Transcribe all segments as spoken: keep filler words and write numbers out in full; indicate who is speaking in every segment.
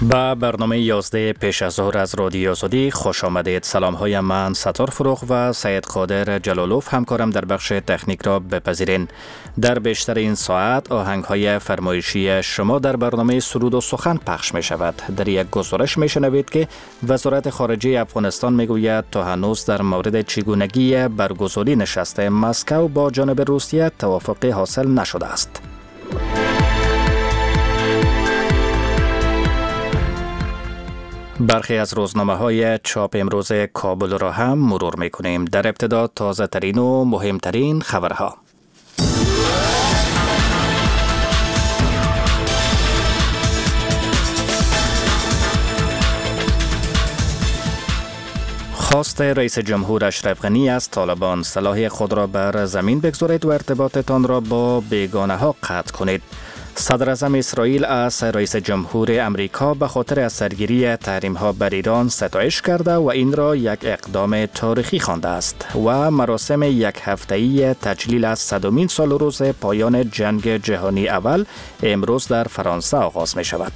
Speaker 1: با برنامه یازده پیش از ظهر از رادیو آزادی خوش آمدید. سلام های من ستار فروغ و سید قادر جلالوف همکارم در بخش تکنیک را بپذیرین. در بیشتر این ساعت آهنگ های فرمایشی شما در برنامه سرود و سخن پخش می شود. در یک گزارش می شنوید که وزارت خارجه افغانستان می گوید تا هنوز در مورد چگونگی برگزاری نشست مسکو با جانب روسیه توافقی حاصل نشده است. برخی از روزنامه‌های چاپ امروز کابل را هم مرور می‌کنیم. در ابتدا تازه ترین و مهمترین خبرها. خواست رئیس جمهور اشرف غنی از طالبان سلاح خود را بر زمین بگذارید و ارتباطتان را با بیگانه ها قطع کنید. صدر اعظم اسرائیل از رئیس جمهور امریکا به خاطر از سرگیری تحریم ها بر ایران ستایش کرده و این را یک اقدام تاریخی خوانده است و مراسم یک هفته‌ای تجلیل از صدمین سال روز پایان جنگ جهانی اول امروز در فرانسه آغاز می شود.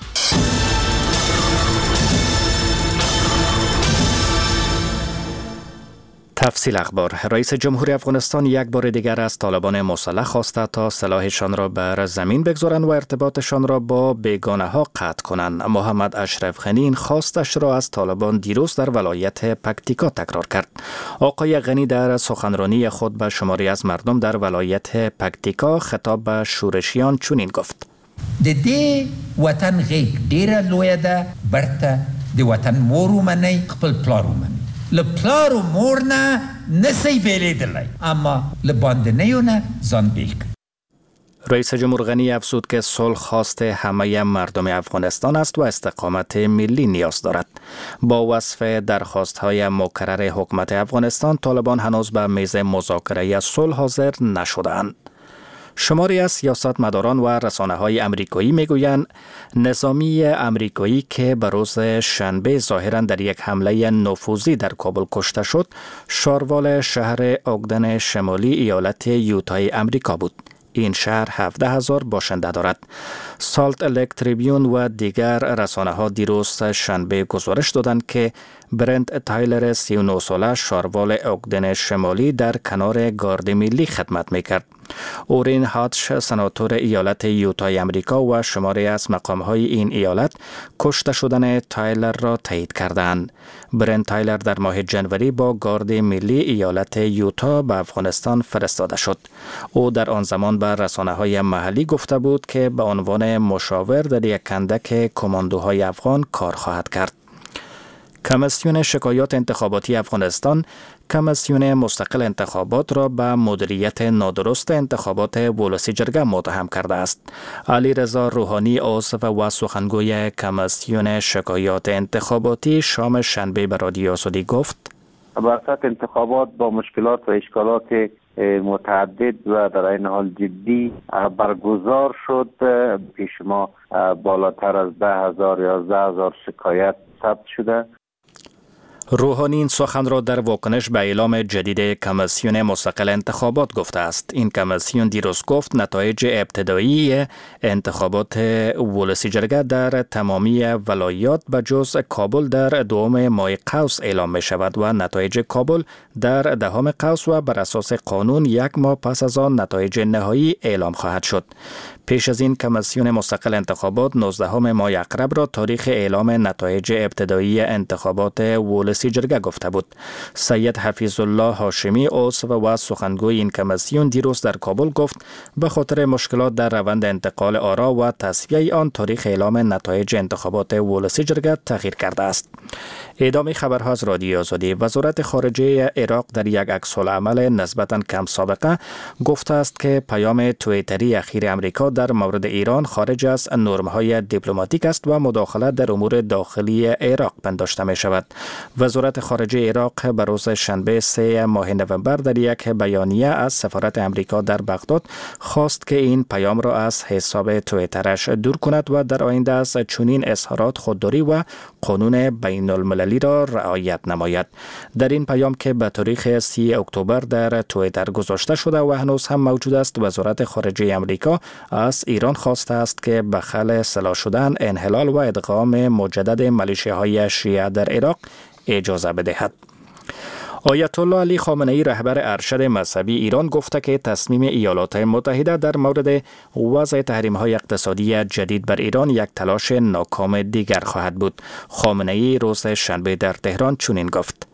Speaker 1: تفصیل اخبار. رئیس جمهور افغانستان یک بار دیگر از طالبان مسلح خواسته تا سلاحشان را بر زمین بگذارند و ارتباطشان را با بیگانه ها قطع کنند. محمد اشرف غنی این خواستش را از طالبان دیروز در ولایت پکتیکا تکرار کرد. آقای غنی در سخنرانی خود به شماری از مردم در ولایت پکتیکا خطاب به شورشیان چنین گفت:
Speaker 2: د دې وطن غیږ ډیره لویه ده، برته د وطن مور ومنئ، خپل پلار ومنئ. لپلار و مور نه نسی بیلیدلی، اما لباندنیو نه زان بیل کن.
Speaker 1: رئیس جمهور غنی افزود که صلح خواست همه مردم افغانستان است و استقامت ملی نیاز دارد. با وصف درخواست‌های مکرر حکومت افغانستان، طالبان هنوز به میز مذاکره صلح حاضر نشده‌اند. شماری از سیاستمداران و رسانه‌های آمریکایی میگویند نظامی آمریکایی که به روز شنبه ظاهراً در یک حمله نفوذی در کابل کشته شد، شاروال شهر اوگدن شمالی ایالت یوتای آمریکا بود. این شهر هفده هزار باشنده دارد. سالت لیک تریبیون و دیگر رسانه‌ها دیروز شنبه گزارش دادند که برند تایلر سی و نه ساله شاروال اوگدن شمالی در کنار گارد ملی خدمت میکرد. اورین هاتش سناتور ایالت یوتای آمریکا و شماری از مقام‌های این ایالت کشته شدن تایلر را تایید کردند. برند تایلر در ماه جنوری با گارد ملی ایالت یوتا به افغانستان فرستاده شد. او در آن زمان به رسانه‌های محلی گفته بود که به عنوان مشاور در یک کندک کماندوهای افغان کار خواهد کرد. کمیسیون شکایات انتخاباتی افغانستان کمیسیون مستقل انتخابات را به مدیریت نادرست انتخابات ولسی جرگه متهم کرده است. علی رضا روحانی عضو و سخنگوی کمیسیون شکایات انتخاباتی شام شنبه به رادیو آزادی گفت:
Speaker 3: بعثت انتخابات با مشکلات و اشکالات متعدد و در این حال جدی برگزار شد. پیش ما بالاتر از ده هزار یا یازده هزار شکایت ثبت شده.
Speaker 1: روحانی این سخن را در واکنش به اعلام جدید کمیسیون مستقل انتخابات گفته است. این کمیسیون دیروز گفت نتایج ابتدایی انتخابات ولسی جرگه در تمامی ولایات به جز کابل در دوم ماه قوس اعلام می شود و نتایج کابل در دهم قوس و بر اساس قانون یک ماه پس از آن نتایج نهایی اعلام خواهد شد. پیش از این کمیسیون مستقل انتخابات نوزدهم ماه اقرب را تاریخ اعلام نتایج ابتدایی انتخابات ولسی جرگه گفته بود. سید حفیظ الله هاشمی عضو و سخنگوی این کمیسیون دیروز در کابل گفت به خاطر مشکلات در روند انتقال آرا و تصفیه آن تاریخ اعلام نتایج انتخابات ولسی جرگه تغییر کرده است. ادامه خبرها از رادیو آزادی. وزارت خارجه عراق در یک عکس‌العمل نسبتاً کم سابقه گفته است که پیام توییتری اخیر امریکا در مورد ایران خارج از نرم‌های دیپلماتیک است و مداخلت در امور داخلی عراق پنداشته می شود. وزارت خارجه عراق به روز شنبه سه ماه نوامبر در یک بیانیه از سفارت امریکا در بغداد خواست که این پیام را از حساب توییترش دور کند و در آینده از چنین اظهارات خودداری و قانون بین المللی را رعایت نماید. در این پیام که به تاریخ سی اکتبر در توییتر گذاشته شده و هنوز هم موجود است، وزارت خارجه امریکا از ایران خواسته است که به خل اصلاح شدن، انحلال و ادغام مجدد میلیشیاهای شیعه در عراق اجازه بدهد. آیت الله علی خامنه ای رهبر ارشد مذهبی ایران گفته که تصمیم ایالات متحده در مورد وضع تحریم‌های اقتصادی جدید بر ایران یک تلاش ناکام دیگر خواهد بود. خامنه ای روز شنبه در تهران چنین گفت: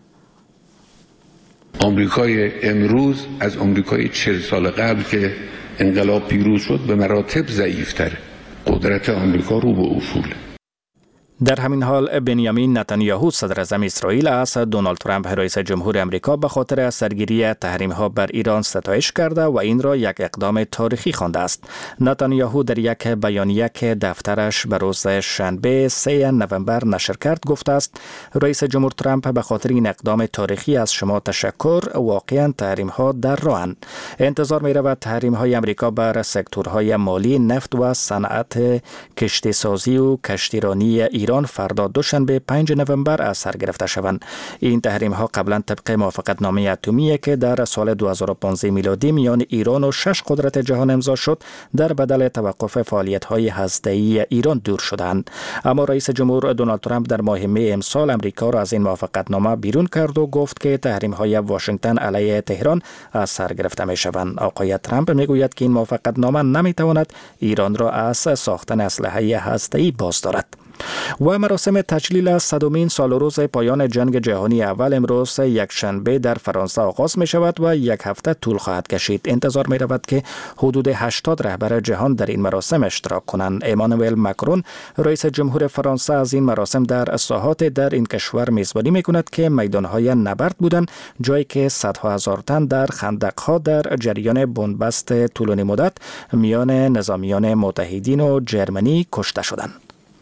Speaker 4: آمریکای امروز از آمریکای چهل سال قبل که انقلاب پیروز شد به مراتب ضعیف‌تر. قدرت آمریکا رو به افول.
Speaker 1: در همین حال بنیامین نتانیاهو صدر اعظم اسرائیل از دونالد ترامپ رئیس جمهور آمریکا به خاطر سرگیری تحریم‌ها بر ایران ستایش کرده و این را یک اقدام تاریخی خوانده است. نتانیاهو در یک بیانیه که دفترش به روز شنبه سه نوامبر نشر کرد گفته است: رئیس جمهور ترامپ به خاطر این اقدام تاریخی از شما تشکر. واقعاً تحریم‌ها در راهند. انتظار می‌رود تحریم‌های آمریکا بر سکتورهای مالی، نفت و صنعت کشتیسازی و کشتیرانی ایران فردا دوشنبه پنج نوامبر از سر گرفته شوند. این تحریم ها قبلا طبق موافقتنامه اتمی که در سال دو هزار و پانزده میلادی میان ایران و شش قدرت جهان امضا شد در بدل توقف فعالیت های هسته‌ای ایران دور شدند. اما رئیس جمهور دونالد ترامپ در ماه می امسال امریکا را از این موافقتنامه بیرون کرد و گفت که تحریم های واشنگتن علیه تهران از سر گرفته می شوند. آقای ترامپ می گوید که این موافقتنامه نمی تواند ایران را از ساختن اسلحه هسته‌ای باز دارد. و مراسم تجلیل صدمین سال روز پایان جنگ جهانی اول امروز یک شنبه در فرانسه آغاز می شود و یک هفته طول خواهد کشید. انتظار می رود که حدود هشتاد رهبر جهان در این مراسم اشتراک کنند. امانوئل ماکرون رئیس جمهور فرانسه از این مراسم در ساحات در این کشور میزبانی می کند که میدانهای نبرد بودند، جایی که صدها هزار تن در خندق‌ها در جریان بنبست طولانی مدت میان نظامیان متحدین و جرمنی کشته شدند.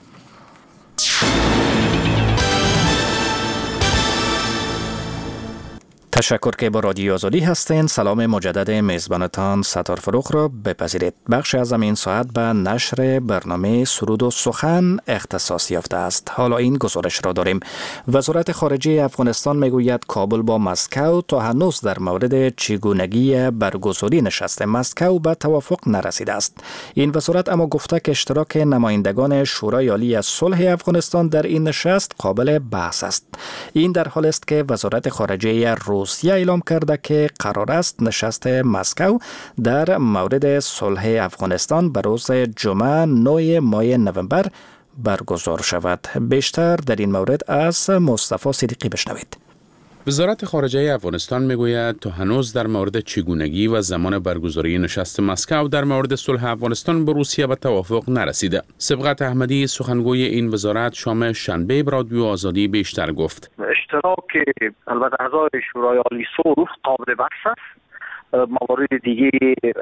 Speaker 1: تشکر که با رادیو آزادی هستین. سلام مجدد میزبانتان ستار فروخ را بپذیرید. بخش از این ساعت به نشر برنامه سرود و سخن اختصاص یافته است. حالا این گزارش را داریم. وزارت خارجه افغانستان میگوید کابل با مسکو تا هنوز در مورد چگونگی برگزاری نشست مسکو به توافق نرسیده است. این وزارت اما گفته که اشتراک نمایندگان شورای عالی صلح افغانستان در این نشست قابل بحث است. این در حالی است که وزارت خارجه روسیه اعلام کرده که قرار است نشست مسکو در مورد صلح افغانستان به روز جمعه نه ماه نوامبر برگزار شود. بیشتر در این مورد از مصطفی صدیقی بشنوید.
Speaker 5: وزارت خارجه افغانستان میگوید تا هنوز در مورد چگونگی و زمان برگزاری نشست مسکو در مورد صلح افغانستان با روسیه به توافق نرسیده. سبقت احمدی سخنگوی این وزارت شام شنبه به رادیو آزادی بیشتر گفت.
Speaker 6: اشتراک البته اعضای شورای عالی صلح قابل بحث است. موارد دیگه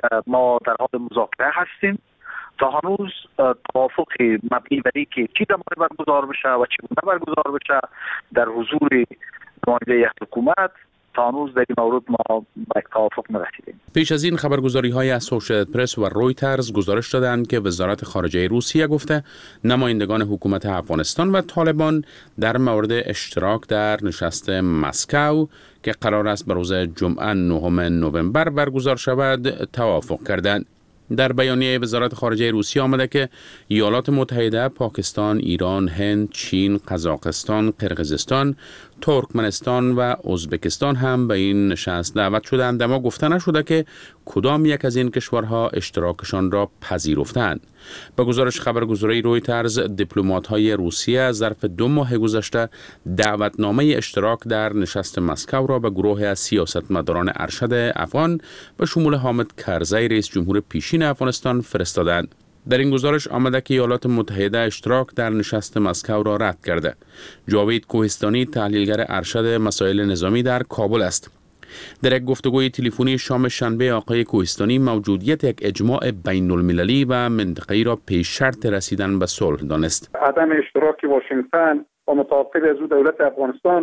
Speaker 6: ما در حال مذاکره هستیم. تا هنوز توافق مبنی بر اینکه چی زمان برگزار بشه و چگونه برگزار بشه در حضور نماینده حکومت تا هنوز در این مورد ما به توافق نرسیدیم.
Speaker 5: پیش از این خبرگزاری های اسوشییتد پرس و رویترز گزارش دادند که وزارت خارجه روسیه گفته نمایندگان حکومت افغانستان و طالبان در مورد اشتراک در نشست مسکو که قرار است به روز جمعه نهم نوامبر برگزار شود توافق کردند. در بیانیه وزارت خارجه روسیه آمده که ایالات متحده، پاکستان، ایران، هند، چین، قزاقستان، قرقیزستان، ترکمنستان و ازبکستان هم به این نشست دعوت شدند، اما گفته نشده که کدام یک از این کشورها اشتراکشان را پذیرفتند. به گزارش خبرگزاری رویترز، دیپلمات‌های روسیه از ظرف دو ماه گذشته دعوتنامه اشتراک در نشست مسکو را به گروه از سیاستمداران ارشد افغان به شمول حامد کرزی رئیس جمهور پیشین افغانستان فرستادند. در این گزارش آمده که ایالات متحده اشتراک در نشست مسکو را رد کرده. جاوید کوهستانی تحلیلگر ارشد مسائل نظامی در کابل است. در یک گفتگوی تلفنی شام شنبه آقای کوهستانی موجودیت یک اجماع بین المللی و منطقه‌ای را پیش شرط رسیدن به صلح دانست.
Speaker 7: عدم اشتراک واشنگتن و متوقف از دولت افغانستان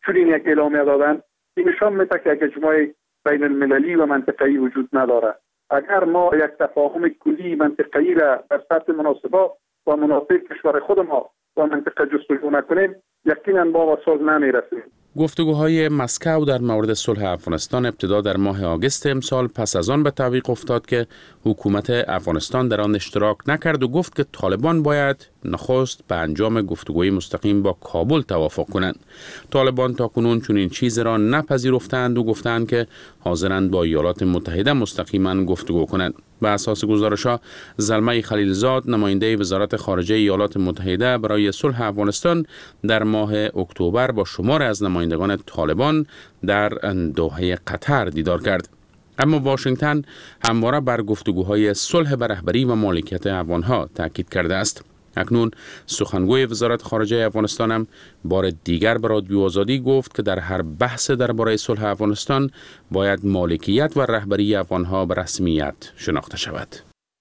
Speaker 7: چنین یک اعلامیه دادن، این نشان میده که یک اجماع بین المللی و منطقه‌ای وجود نداره. اگر ما یک تفاهم کلی منطقه‌ای را در سطح مناسبات و مناسب کشور خود ما و منطقه جستجو نکنیم، یقینا ما به صلح نمیرسیم.
Speaker 5: گفتگوهای مسکو در مورد صلح افغانستان ابتدا در ماه آگوست امسال پس از آن به تعویق افتاد که حکومت افغانستان در آن اشتراک نکرد و گفت که طالبان باید نخست به انجام گفتگوی مستقیم با کابل توافق کنند. طالبان تاکنون چنین چیزی را نپذیرفتند و گفتند که حاضرند با ایالات متحده مستقیما گفتگو کنند. به اساس گزارش‌ها، زلمه خلیلزاد، نماینده وزارت خارجه ایالات متحده برای صلح افغانستان، در ماه اکتبر با شمار از نمایندگان طالبان در دوحه قطر دیدار کرد. اما واشنگتن همواره بر گفتگوهای صلح به رهبری و مالکیت افغانها تاکید کرده است. اکنون سخنگوی وزارت خارجه افغانستان هم بار دیگر به رادیو آزادی گفت که در هر بحث درباره صلح افغانستان باید مالکیت و رهبری افغانها به رسمیت شناخته شود.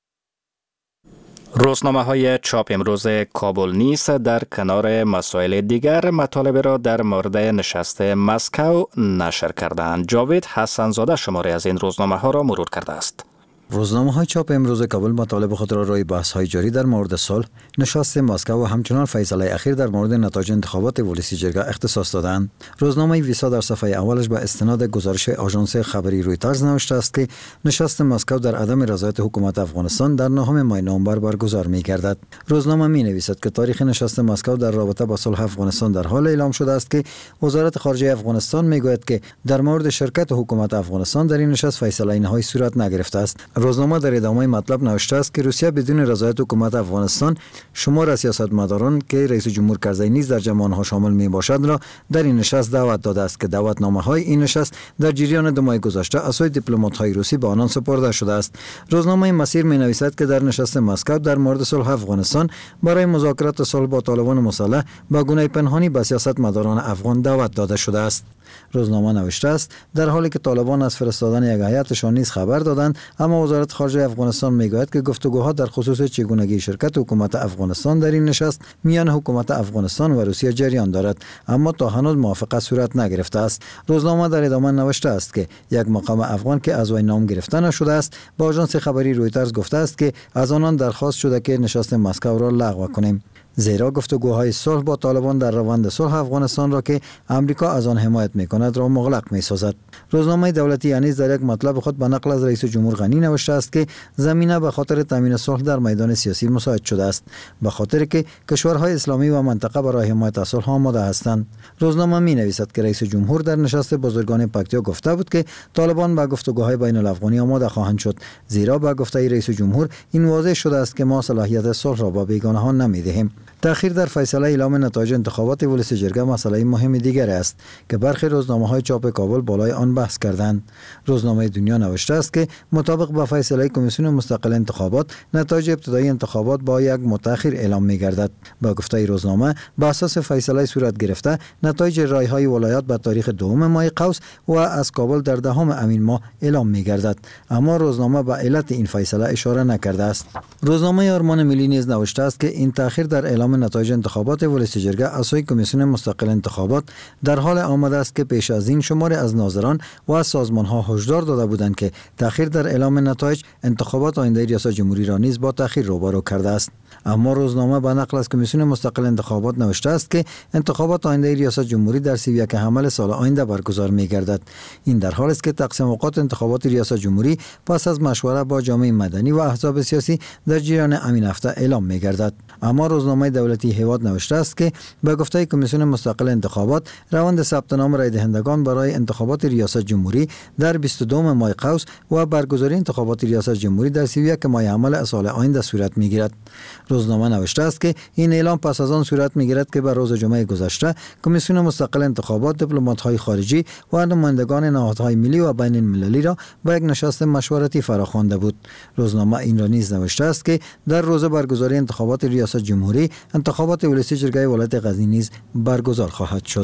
Speaker 1: روزنامه های چاپ امروز کابل نیز در کنار مسائل دیگر مطالب را در مورد نشست مسکو نشر کردند. جاوید حسنزاده شماره از این روزنامه ها را مرور کرده است.
Speaker 8: روزنامه های چاپ امروز کابل مطالب خود را روی بحث های جاری در مورد صلح، نشست مسکو و همچنان فیصله اخیر در مورد نتایج انتخابات ولسی جرگه اختصاص دادند. روزنامه ویسا در صفحه اولش به استناد گزارش آژانس خبری رویترز نوشته است که نشست مسکو در عدم رضایت حکومت افغانستان در نهم ماه نوامبر برگزار می گردد. روزنامه می نویسد که تاریخ نشست مسکو در رابطه با صلح افغانستان در حال اعلام شده است که وزارت خارجه افغانستان می گوید که در مورد شرکت حکومت افغانستان در این نشست فیصله نهایی صورت نگرفته است. روزنامه در ادامه مطلب نوشته است که روسیه بدون رضایت حکومت افغانستان شمار از سیاستمداران که رئیس جمهور کرزی نیز در جمع آنها شامل می باشد را در این نشست دعوت داده است که دعوتنامه های این نشست در جریان دو ماه گذشته از سوی دیپلمات های روسی به آنان سپرده شده است. روزنامه مسیر می نویسد که در نشست مسکو در مورد صلح افغانستان برای مذاکرات صلح با طالبان مسلح با گونه پنهانی به سیاستمداران افغان دعوت داده شده است. روزنامه نوشته است در حالی که طالبان از فرستادن یک هیئتشان نیز خبر دادند، اما وزارت خارجه افغانستان میگوید که گفتگوها در خصوص چگونگی شرکت حکومت افغانستان در این نشست میان حکومت افغانستان و روسیه جریان دارد، اما تا هنوز موافقت صورت نگرفته است. روزنامه در ادامه نوشته است که یک مقام افغان که از وی نام گرفته نشده است با آژانس خبری رویترز گفته است که از آنان درخواست شده که نشست مسکو را لغو کنیم، زیرا گفتگوهای صلح با طالبان در روند صلح افغانستان را که امریکا از آن حمایت می‌کند را مغلق می‌سازد. روزنامه دولتی انیس در یک مطلب خود به نقل از رئیس جمهور غنی نوشته است که زمینه به خاطر تامین صلح در میدان سیاسی مساعد شده است، به خاطر که کشورهای اسلامی و منطقه برای حمایت از صلح آماده هستند. روزنامه می‌نویسد که رئیس جمهور در نشست بزرگان پکتیا گفته بود که طالبان به گفتگوهای بین الافغانی آماده خواهند شد، زیرا به گفته رئیس جمهور این واضح شده است که ما صلاحیت صلح را با بیگانهان نمی‌دهیم. تأخیر در فیصله اعلام نتایج انتخابات ولسی جرگه مسئله مهم دیگر است که برخی روزنامه‌های چاپ کابل بالای آن بحث کردند. روزنامه دنیا نوشته است که مطابق با فیصله کمیسیون مستقل انتخابات، نتایج ابتدایی انتخابات با یک متأخر اعلام می‌گردد. با گفته روزنامه بر اساس فیصله صورت گرفته، نتایج رای‌های ولایات به تاریخ دوم ماه قوس و از کابل در دهم همین ماه اعلام می‌گردد، اما روزنامه به علت این فیصله اشاره نکرده است. روزنامه آرمان ملی نیز نوشته است که این تأخیر در اعلام نتایج انتخابات ولسی جرگه از سوی کمیسیون مستقل انتخابات در حال آمده است که پیش از این شماری از ناظران و از سازمان‌ها هشدار داده بودند که تأخیر در اعلام نتایج انتخابات آینده ریاست جمهوری را نیز با تأخیر روبرو کرده است. اما روزنامه به نقل از کمیسیون مستقل انتخابات نوشته است که انتخابات آینده ریاست جمهوری در سی و یک حمل سال آینده برگزار می‌گردد. این در حالی است که تقسیم اوقات انتخابات ریاست جمهوری پس از مشوره با جامعه مدنی و احزاب سیاسی در جریان همین هفته اعلام می‌گردد. اما روزنامه دولتی هیواد نوشته است که به گفته کمیسیون مستقل انتخابات، روند ثبت نام رای دهندگان برای انتخابات ریاست جمهوری در بیست و دو ماه قوس و برگزاری انتخابات ریاست جمهوری در سی و یک ماه حمل سال آینده صورت می‌گیرد. روزنامه نوشته است که این اعلام پس از آن صورت می‌گیرد که بر روز جمعه گذشته کمیسیون مستقل انتخابات دیپلمات‌های خارجی و نمایندگان نهادهای ملی و بین المللی را به یک نشست مشورتی فراخوانده بود. روزنامه این را نیز نوشته است که در روز برگزاری انتخابات ریاست جمهوری، انتخابات ولسی جرگه ولایت غزنی نیز برگزار خواهد شد.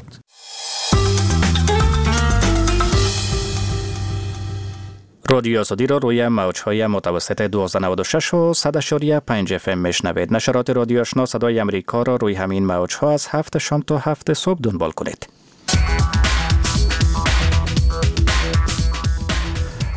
Speaker 1: رادیو آزادی را روی موج‌های متوسط دویست و نود و شش و صد و پنج اف ام میشنوید. نشرات رادیو آشنا صدای امریکا را روی همین موج‌ها از هفت شام تا هفت صبح دنبال کنید.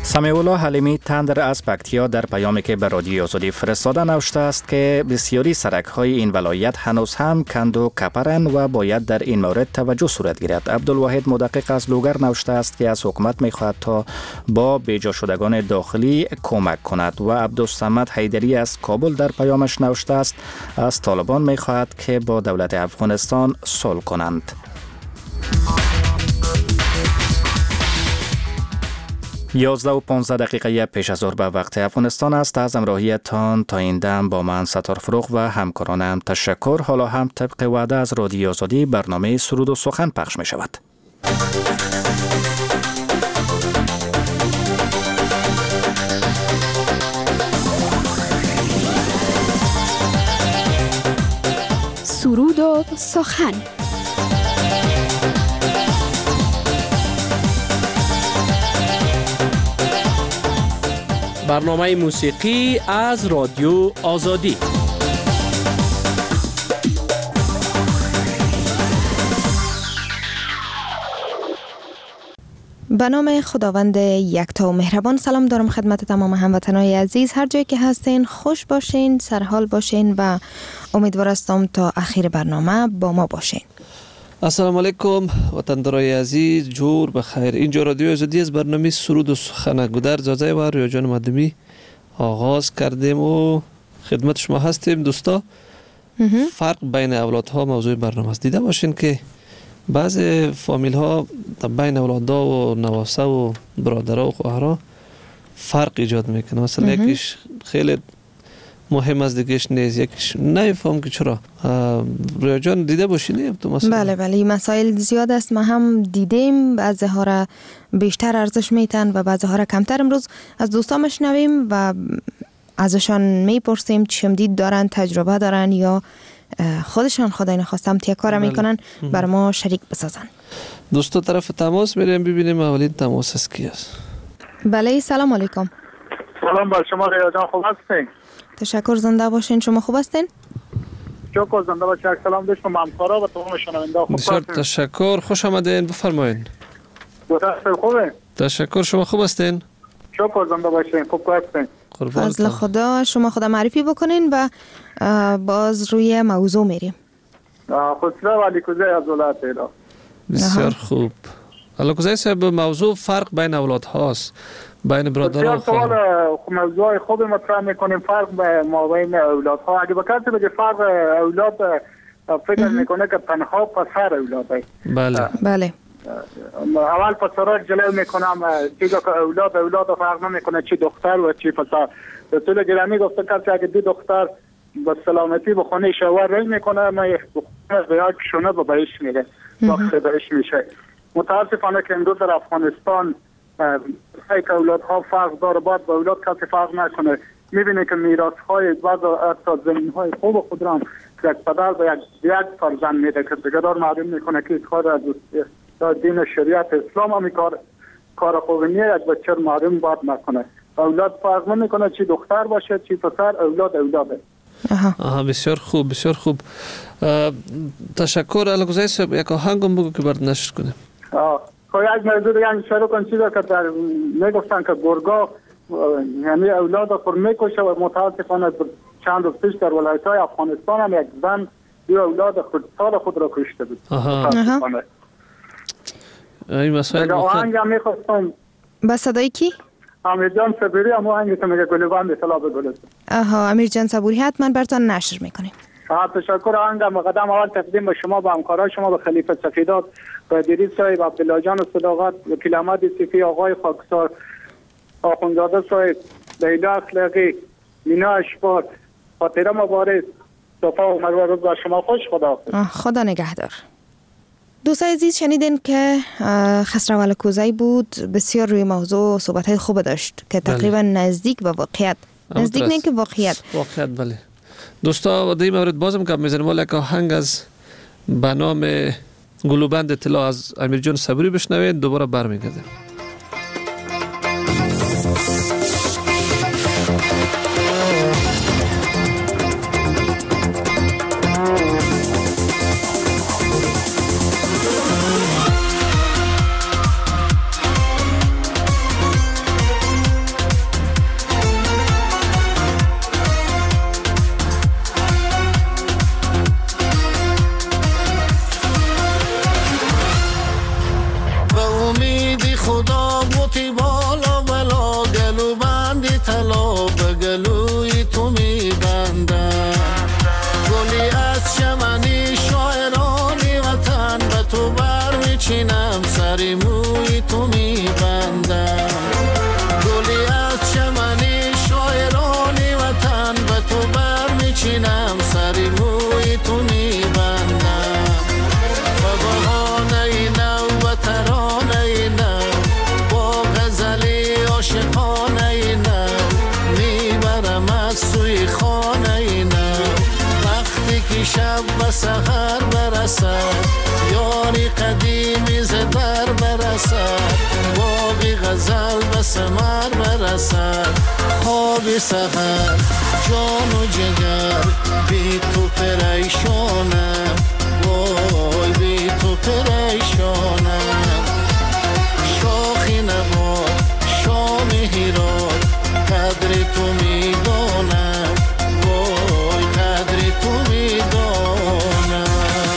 Speaker 1: سمیعالله حلیمی تندر از پکتیا در پیامی که به رادیو آزادی فرستاده نوشته است که بسیاری سرک های این ولایت هنوز هم کند و کپرن و باید در این مورد توجه صورت گیرد. عبدالواحد مدقق از لوگر نوشته است که از حکومت می خواهد تا با بیجا شدگان داخلی کمک کند و عبدالصمد حیدری از کابل در پیامش نوشته است از طالبان می خواهد که با دولت افغانستان صلح کنند. یازده و پانزده دقیقه پیش از ظهر به وقت افغانستان است. از همراهیتان تا این دم با من ستار فروغ و همکارانم تشکر. حالا هم طبق وعده از رادیو آزادی برنامه سرود و سخن پخش می شود.
Speaker 9: سرود و سخن.
Speaker 10: برنامه موسیقی از رادیو آزادی.
Speaker 11: به نام خداوند یکتا و مهربان سلام دارم خدمت تمام هموطنان عزیز. هر جایی که هستین خوش باشین، سرحال باشین و امیدوار هستم تا اخیر برنامه با ما باشین.
Speaker 12: السلام علیکم وطندارای عزیز، جور بخیر. اینجا رادیو آزادی از برنامه سرود و سخن گودر زازه و ریاجان مدمی آغاز کردیم و خدمت شما هستیم. دوستا، فرق بین اولادها موضوع برنامه است. دیده باشین که بعض فامیل ها بین اولادها و نواسه و برادرها و خواهرها فرق ایجاد میکنه. مثلا یکیش خیلی مهم از دیگهش نیست، یکیش نمیفهم که چرا. رویا جان دیده باشینی تو مثلا؟
Speaker 11: بله بله، مسائل زیاد است. ما هم دیدیم، بعضی ها را بیشتر ارزش میتن و بعضی ها را کمتر. امروز از دوستان میشنویم و ازشان میپرسیم چه دید دارن، تجربه دارن یا خودشان خدای نخواستم تیه کار میکنن بر ما شریک بسازن.
Speaker 12: دوستا طرف تماس میریم ببینیم اولین تماس از کی است.
Speaker 11: بله سلام علیکم.
Speaker 6: سلام بر شما ریاض جان، خوب هستین؟
Speaker 11: تشکر، زنده باشین. شما خوب هستین؟
Speaker 6: شکر، زنده باشین. سلام داشتم همکارا و تمام شنونده. خوب
Speaker 12: بسیار تشکر، خوش آمدین، بفرمایین.
Speaker 6: بسیار خوبه.
Speaker 12: تشکر، شما خوب هستین؟
Speaker 6: شکر، زنده باشین. خوب هستین؟
Speaker 11: فضل خدا. شما خدا معرفی بکنین و باز روی موضوع میریم.
Speaker 6: خسرو علیکوزی از ولایت ایلا.
Speaker 12: بسیار خوب. علیکوزی صاحب، موضوع فرق بین اولاد هاست، بین برادران و
Speaker 6: خواهران. موضوع خوب مطرح میکنیم، فرق ما بین اولاد ها. اگه بکرد بگه فرق اولاد، فکر میکنه که تنها پسر اولاده.
Speaker 12: بله
Speaker 11: بله.
Speaker 6: اول پسرها جلو میکنم، چیزا که اولاد اولاد فرق نمیکنه چی دختر و چی پسر. رسول گرامی گفته کسی اگه دو دختر با سلامتی به خونه شوهر رای میکنه، ما به یک شونه به بهش میره، وقت بهش میشه. متاسفانه که امروز در افغانستان که اولادها فرق داره، باید با اولاد کسی فرق نکنه. میبینه که میراث های بعض از زمین های خوب خود را یک پدر به یک یک فرزند میده که دیگران معلوم میکنه که کار از دین شریعت اسلام هم کار کار خوبی نیست. یک بچه معلوم باید نکنه. اولاد فرق نمیکنه چی دختر باشه چی پسر، اولاد اولاده.
Speaker 12: آها. آها بسیار خوب، بسیار خوب. تشکر. علیکوزی صاحب، یک آهنگم بگو که برد نشر کنیم.
Speaker 6: آه خب یک موضوع دیگه هم شروع کن. چیزا که در میگفتن که گرگا یعنی اولاد خود میکشه و متاسفانه چند روز پیش در ولایت های افغانستان هم یک زن دو اولاد خود سال خود را کشته بود.
Speaker 12: آها. این مسائل
Speaker 6: آهنگ هم میخواستم.
Speaker 11: با صدای کی؟
Speaker 6: امیر جان صبوری هم آهنگ که میگه گلوبند اطلاع بگلد.
Speaker 11: آها، امیر جان صبوری حتما براتون نشر میکنیم.
Speaker 6: تشکر. آهنگ مقدم اول تقدیم به شما، به همکارای شما، به خلیفه سفیدات، به دیریز صاحب، عبدالله جان صداقت، وکیل احمد صفی، آقای خاکسار، آخوندزاده صاحب، لیلا اخلاقی، مینا اشبار، خاطره مبارز، صفا و مروه. روز بر شما خوش. خدا
Speaker 11: خدا نگهدار. دوستای عزیز، شنیدین که خسرو علیکوزی بود، بسیار روی موضوع صحبت‌های خوب داشت که تقریبا نزدیک به واقعیت، نزدیک نه که واقعیت
Speaker 12: واقعیت بله. دوستا در این مورد بازم گپ میزنیم، ولی که آهنگ از به نام گلوبند اطلاع از امیر جان صبوری بشنوید، دوباره برمیگردیم.
Speaker 13: به سحر برسد، یاری قدیمی ز در برسد، باغی غزل به ثمر برسد. خواب سحر جان و جگر بی تو پریشانم، وای بی تو پریشانم. شاخی نباد شام هیراد قدر تو میدانم، وای قدر تو میدانم.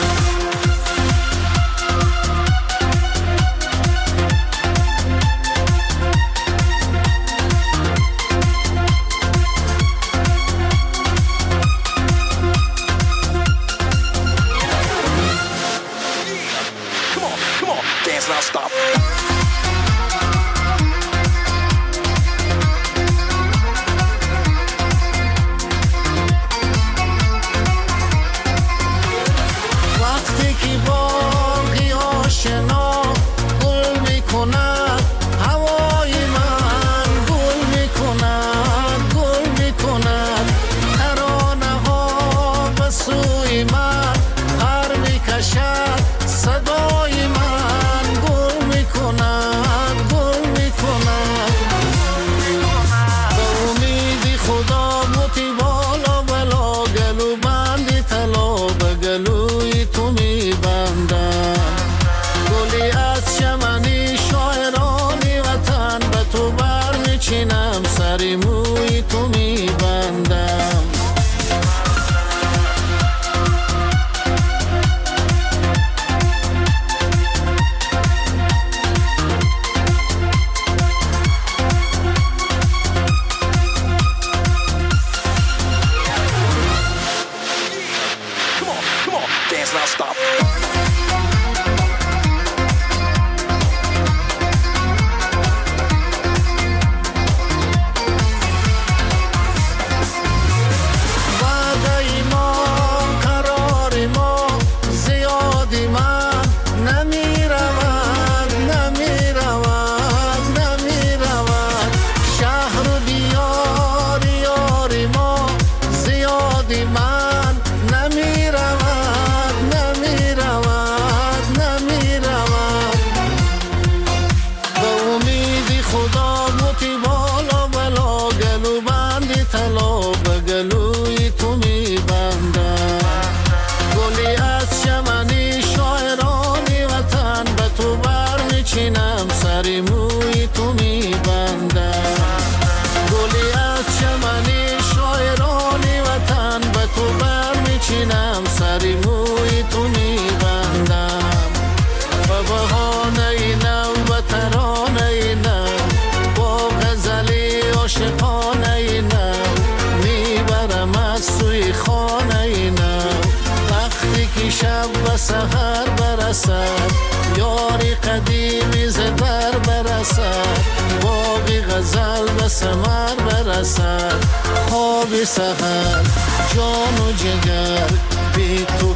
Speaker 13: سحر برسد، یاری قدیمی ز در برسد، باغی غزل به ثمر برسد. خواب سحر جان و جگر بی تو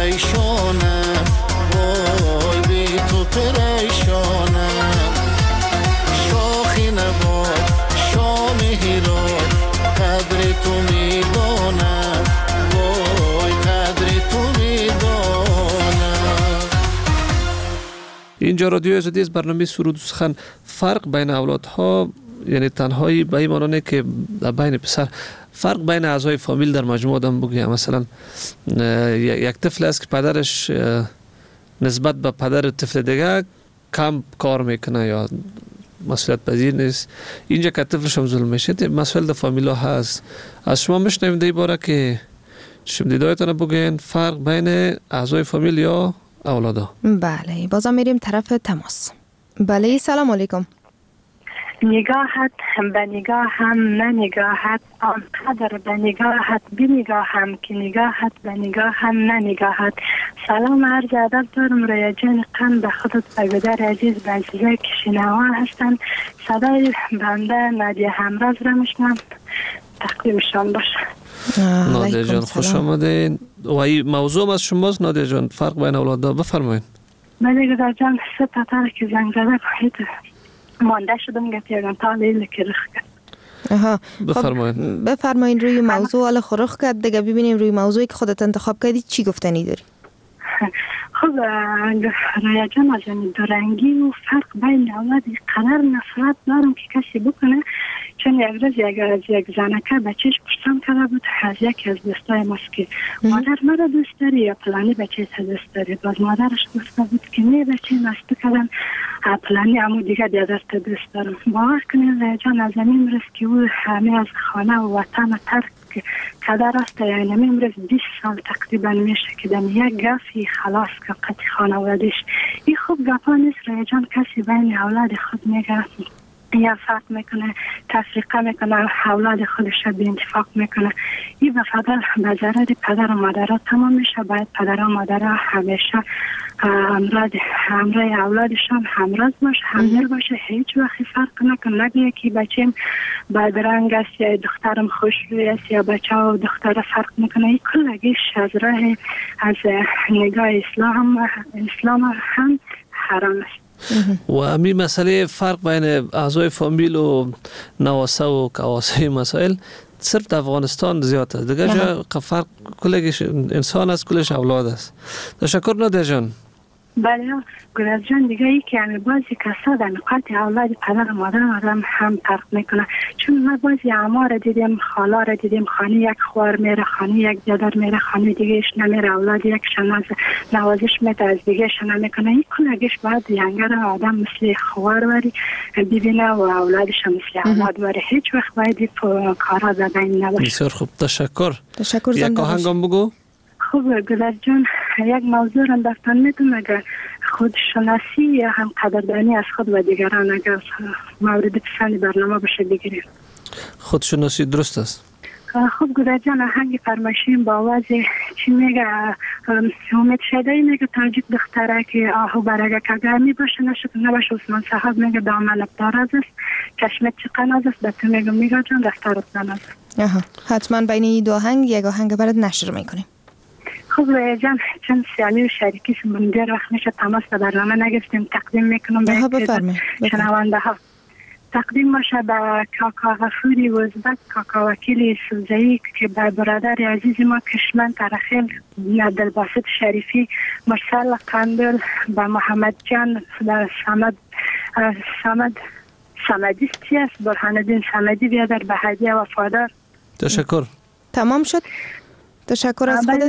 Speaker 13: پریشانم، وای بی تو پریشانم. شاخی نباد شام هیراد قدر تو میدانم، وای قدر تو میدانم.
Speaker 12: اینجا رادیو آزادی از برنامه سرود و سخن. فرق بین اولادها یعنی تنهایی به این معنی که بین پسر فرق بین اعضای فامیل در مجموعه آدم بگیم. مثلا یک طفل است که پدرش نسبت به پدر طفل دیگه کم کار میکنه یا مسئولیت پذیر نیست، اینجا که طفلش هم ظلم میشه. مسئله در فامیل ها هست. از شما میشنویم در این باره که شما دیدایتان بگین فرق بین اعضای فامیل یا اولادا.
Speaker 11: بله بازم میریم طرف تماس. بله سلام علیکم.
Speaker 14: نگاهت به نگاهم نه نگاهت آنقدر به نگاهت بی نگاهم که نگاهت به نگاهم نه نگاهت. سلام عرض ادب دارم روی جان قم به خودت بگذار عزیز به عزیزای که شنوا هستن. صدای بنده نادیه همراز را میشنم، تقدیمشان باشه.
Speaker 12: نادیه جان خوش آمدین. و این موضوع از شماست نادیه جان، فرق بین اولادا بفرمایید.
Speaker 14: من گذار جان سه تا که زنگ زده کنید مانده شدم گفت یکم تا لیل که رخ کرد.
Speaker 11: آها
Speaker 12: بفرمایید.
Speaker 11: بفرمایید روی موضوع حالا خورخ کرد دیگه، ببینیم روی موضوعی که خودت انتخاب کردی چی گفتنی داری.
Speaker 14: خب ریا جان، از این دورنگی و فرق بین اولاد قدر نفرت دارم که کسی بکنه. چون یک روز یک از یک زنکه بچهش پرسم کرده بود از یکی از دوستای ماست که مادر مرا دوست داری یا پلانی بچه تا دوست داری؟ باز مادرش گفته بود که نه بچه مست کردم پلانی امو دیگه دیگر تا دوست دارم. باور کنید ریا جان، از این روز که او همه از خانه و وطن ترک کدر است، یعنی امروز بیست سال تقریبا میشه که دم یک گفی خلاص که قطع خانوادش. این خوب گفا نیست ریا جان. کسی بین اولاد خود میگه یا فرق میکنه، تفریقه میکنه، اولاد خودش به انتفاق میکنه. این به فضل به ضرر پدر و مادر تمام میشه. باید پدر و مادر همیشه همراه همراه اولادشان همراز باشه، همدل باشه، هیچ وقت فرق نکنه. نگه که بچیم بدرنگ است یا دخترم خوشروی است یا بچه و دختر فرق میکنه. این کلگیش از راه از نگاه اسلام اسلام هم حرام است.
Speaker 12: و امی مسئله فرق بین اعضای فامیل و نواسه و کواسه مسائل صرف در افغانستان زیاد است. دیگه جا فرق کلش انسان است، کلش اولاد است. تشکر نادر جان.
Speaker 14: بله گلر جان، دیگه ای که همه بازی کسا در نقاط اولاد پدر و مادر آدم هم فرق میکنه. چون ما بازی اما را دیدیم، خالا را دیدیم، خانه یک خوار میره، خانه یک جدر میره، خانه دیگه اش نمیره، اولاد یک شناز نوازش میده از دیگه شنا میکنه. این کلگش باید ینگر آدم مثل خوار وری ببینه و اولادش مثل اولاد وری. هیچ وقت باید این کارا زدن نباشه.
Speaker 12: بسیار خوب، تشکر.
Speaker 11: تشکر.
Speaker 12: یک آهنگم بگو.
Speaker 14: خوب گلر جان، یک موضوع را دفتر میتونم اگر خودشناسی یا هم قدردانی از خود و دیگران اگر مورد پسند برنامه باشه بگیریم.
Speaker 12: خودشناسی درست است.
Speaker 14: خوب گلر جان، آهنگ فرمایشیم با آواز چی میگه امید شده میگه تاجیک دختره که آهو برگه کگرمی باشه نشد نباشه. عثمان صاحب میگه دامنت داراز است، چشمت چی قناز است. به تو میگم میگه جان دفترت ناز.
Speaker 11: آها، حتما بین این دو آهنگ یک آهنگ برات نشر میکنیم.
Speaker 14: خب ریا جان، چون سیامی و شریکی سمندر وقت میشه تماس به برنامه نگرفتیم، تقدیم میکنم به شنونده ها. تقدیم باشه به کاکا غفوری وزبک، کاکا وکیل سوزایی که به برادر عزیز ما کشمن ترخیل دلباسط شریفی، مرسل قندل، به محمد جان، به سمد سمد سمدیستی است، برهان الدین سمدی بیادر، به هدیه وفادار.
Speaker 12: تشکر.
Speaker 11: تمام شد. تشکر از خودت.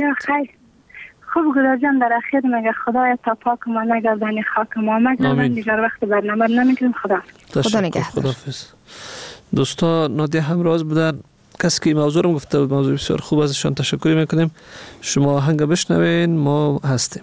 Speaker 14: خوب گلر جان، در اخیر میگه خدای تا پاک ما نگردانی خاک ما مگردن. دیگر وقت برنامه نمیکنیم. خدا
Speaker 11: خدا نگهدار.
Speaker 12: خداحافظ. دوستا نادیه همراز بودن، کسی که موضوع رو گفته بود، موضوع بسیار خوب ازشان تشکر میکنیم. شما آهنگ بشنوین، ما هستیم.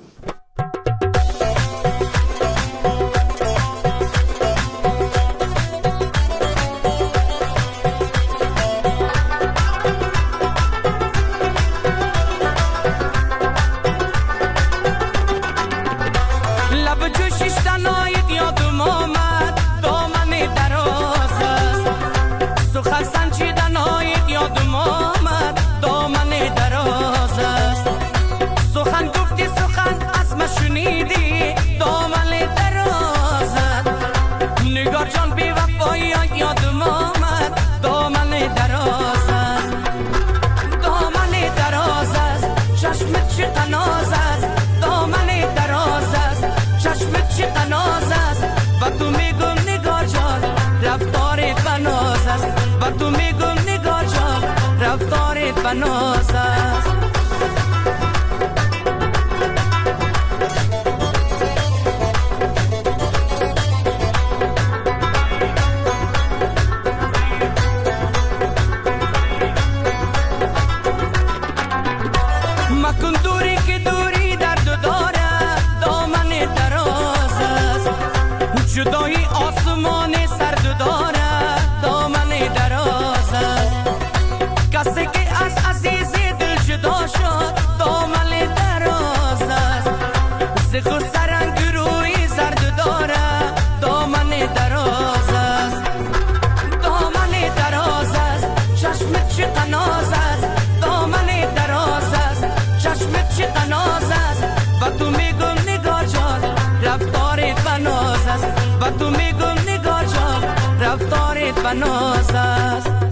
Speaker 15: رفتارت بناز است.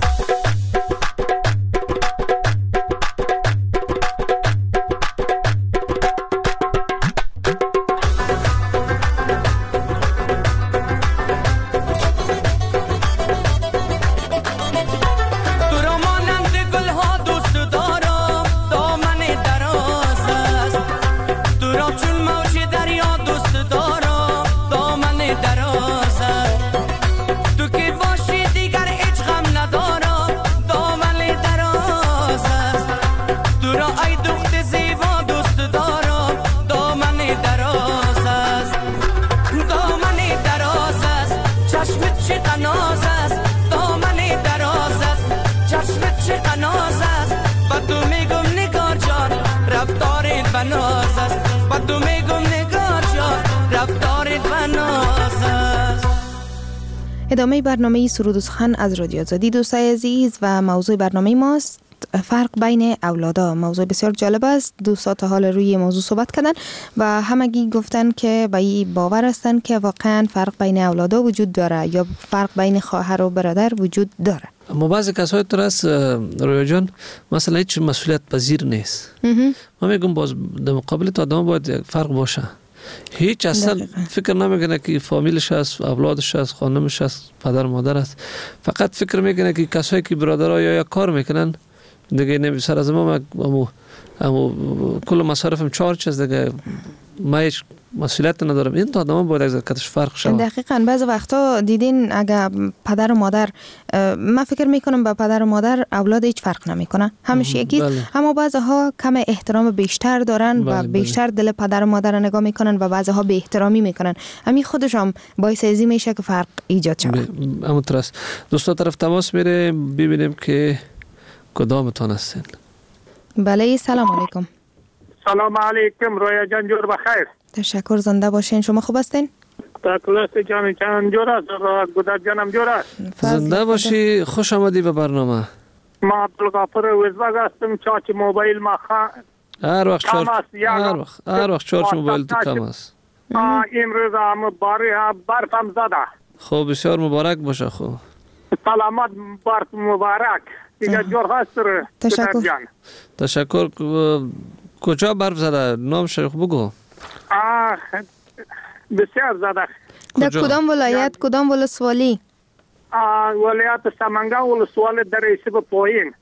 Speaker 11: ادامه برنامه سرود و سخن از رادیو آزادی دوستای عزیز و موضوع برنامه ماست فرق بین اولادا. موضوع بسیار جالب است. دوستا تا حال روی موضوع صحبت کردن و همگی گفتن که به این باور هستن که واقعا فرق بین اولادا وجود داره یا فرق بین خواهر و برادر وجود داره.
Speaker 12: اما بعضی کسای تو راست رویا جان مثلا هیچ مسئولیت پذیر نیست. ما میگم باز در مقابل تا آدم باید فرق باشه. هیچ اصلا دقیقا. فکر نمیکنه که فامیلش است، اولادش است، خانمش است، پدر مادر است. فقط فکر میکنه که کسایی که برادرها یا کار میکنن دیگه نمیسر از ما امو امو کل مصارفم چهار چیز دیگه ما هیچ مسئولیت ندارم. این تا آدم باید از کتش فرق شود.
Speaker 11: دقیقاً بعضی وقتا دیدین اگه پدر و مادر، من فکر میکنم با پدر و مادر اولاد هیچ فرق نمیکنه، همش یکی. بله. اما بعضی ها کم احترام بیشتر دارن بله و بیشتر بله. دل پدر و مادر رو نگاه میکنن و بعضی ها بی احترامی میکنن. همین خودش هم باعث ازی میشه که فرق ایجاد شود.
Speaker 12: اما ترس دوستا طرف تماس میره ببینیم که کدامتون هستین.
Speaker 11: بله سلام علیکم.
Speaker 15: سلام علیکم رویا جان، جور بخیر.
Speaker 11: تشکر، زنده باشین. شما خوب هستین؟
Speaker 15: تکلس جان جان جور است، گودر جانم جور است.
Speaker 12: زنده باشی، خوش آمدی به برنامه.
Speaker 15: ما عبدالغفور وزبگ هستم. چاچ موبایل ما خوا
Speaker 12: هر وقت چارچ هر وقت هر وقت چارچ موبایل تو کم است.
Speaker 15: امروز هم باری برف هم زده.
Speaker 12: خب بسیار مبارک باشه. خب
Speaker 15: سلامت، برف مبارک. دیگه جور هست.
Speaker 11: تشکر.
Speaker 12: تشکر. کجا برف زده؟ نام شیخ بگو.
Speaker 15: آه بسیار زده.
Speaker 11: در کدام ولایت؟ کدام ولسوالی؟
Speaker 15: ولایت سمنگان، ولسوالی در ایسیب پایین.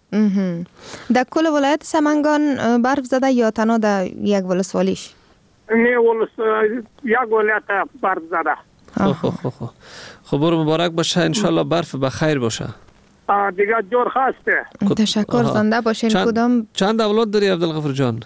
Speaker 11: در کل ولایت سمنگان برف زده یا تنها در یک ولسوالیش؟
Speaker 15: نه ولس یک ولایت برف زده.
Speaker 12: خب خب خب خب برو مبارک باشه، انشالله برف بخیر باشه.
Speaker 15: دیگه جور خواسته.
Speaker 11: تشکر، زنده باشین.
Speaker 12: چند
Speaker 11: کدام
Speaker 12: چند اولاد داری عبدالغفور جان؟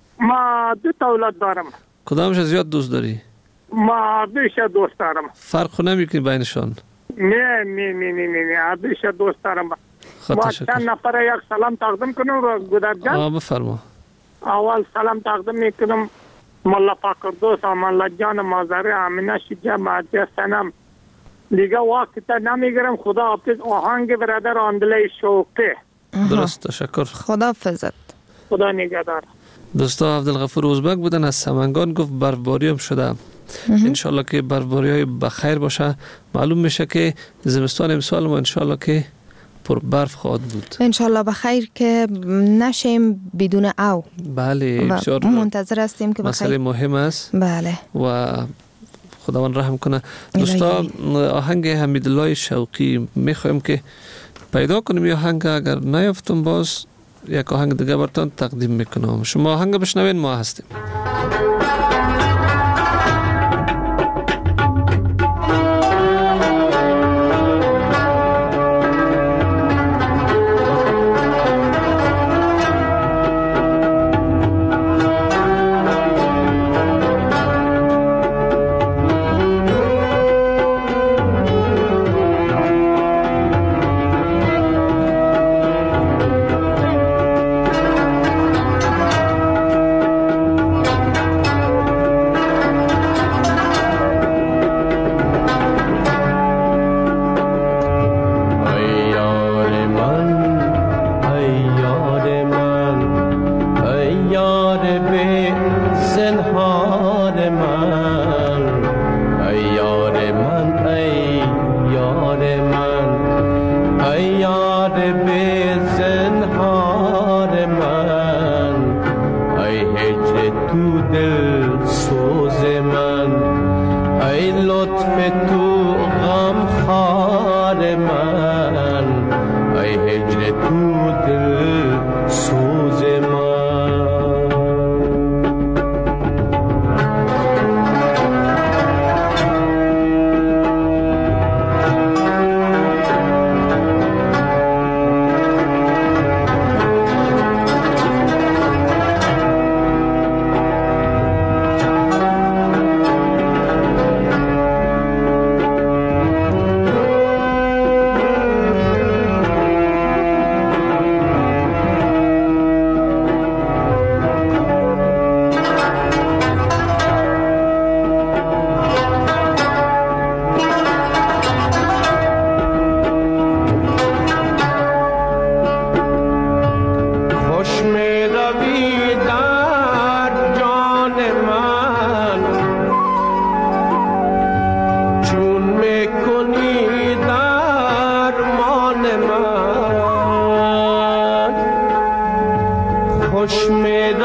Speaker 15: ما دو تا اولاد دارم.
Speaker 12: کدامش زیاد دوست داری؟
Speaker 15: ما بیش دوست دارم.
Speaker 12: فرق نمیکنی بینشان؟
Speaker 15: نه نه نه نه نه بیش دوست دارم. ما چند نفر یک سلام تقدیم کنم رو گودر جان؟
Speaker 12: آه بفرما.
Speaker 15: اول سلام تقدیم میکنم ملا فقردوس، ملا جان مازاری، امینه شجاع، معجه سنم. دیگه وقت تا نمیگرم. خدا حافظ. آهنگ برادر اندله شوقه.
Speaker 12: درست، تشکر.
Speaker 11: خدا حافظت.
Speaker 15: خدا نگهدار.
Speaker 12: دوستا عبدالغفور ازبک بودن از سمنگان، گفت برفباری هم شده. انشالله که برفباری های بخیر باشه. معلوم میشه که زمستان امسال ما انشالله که پر برف خواهد بود.
Speaker 11: انشالله بخیر که نشیم بدون او.
Speaker 12: بله بسیار
Speaker 11: منتظر هستیم که
Speaker 12: مسئله مهم است.
Speaker 11: بله
Speaker 12: و خداوند رحم کنه. دوستا آهنگ حمیدالله شوقی میخوایم که پیدا کنیم. یا آهنگ اگر نیافتم باز یک آهنگ دیگه براتون تقدیم میکنم. شما آهنگ بشنوین، ما هستیم.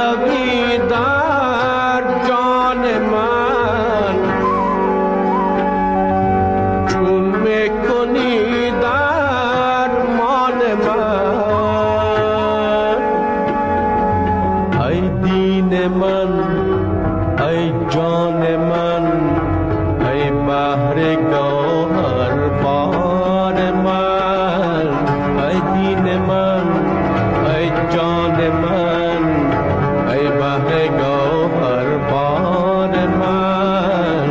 Speaker 16: روی در جان من چون میکنی در مان من ای دین من ای جان من ای بحر گوهر بار من ای دین من ای جان من ای بحر گوهر بار من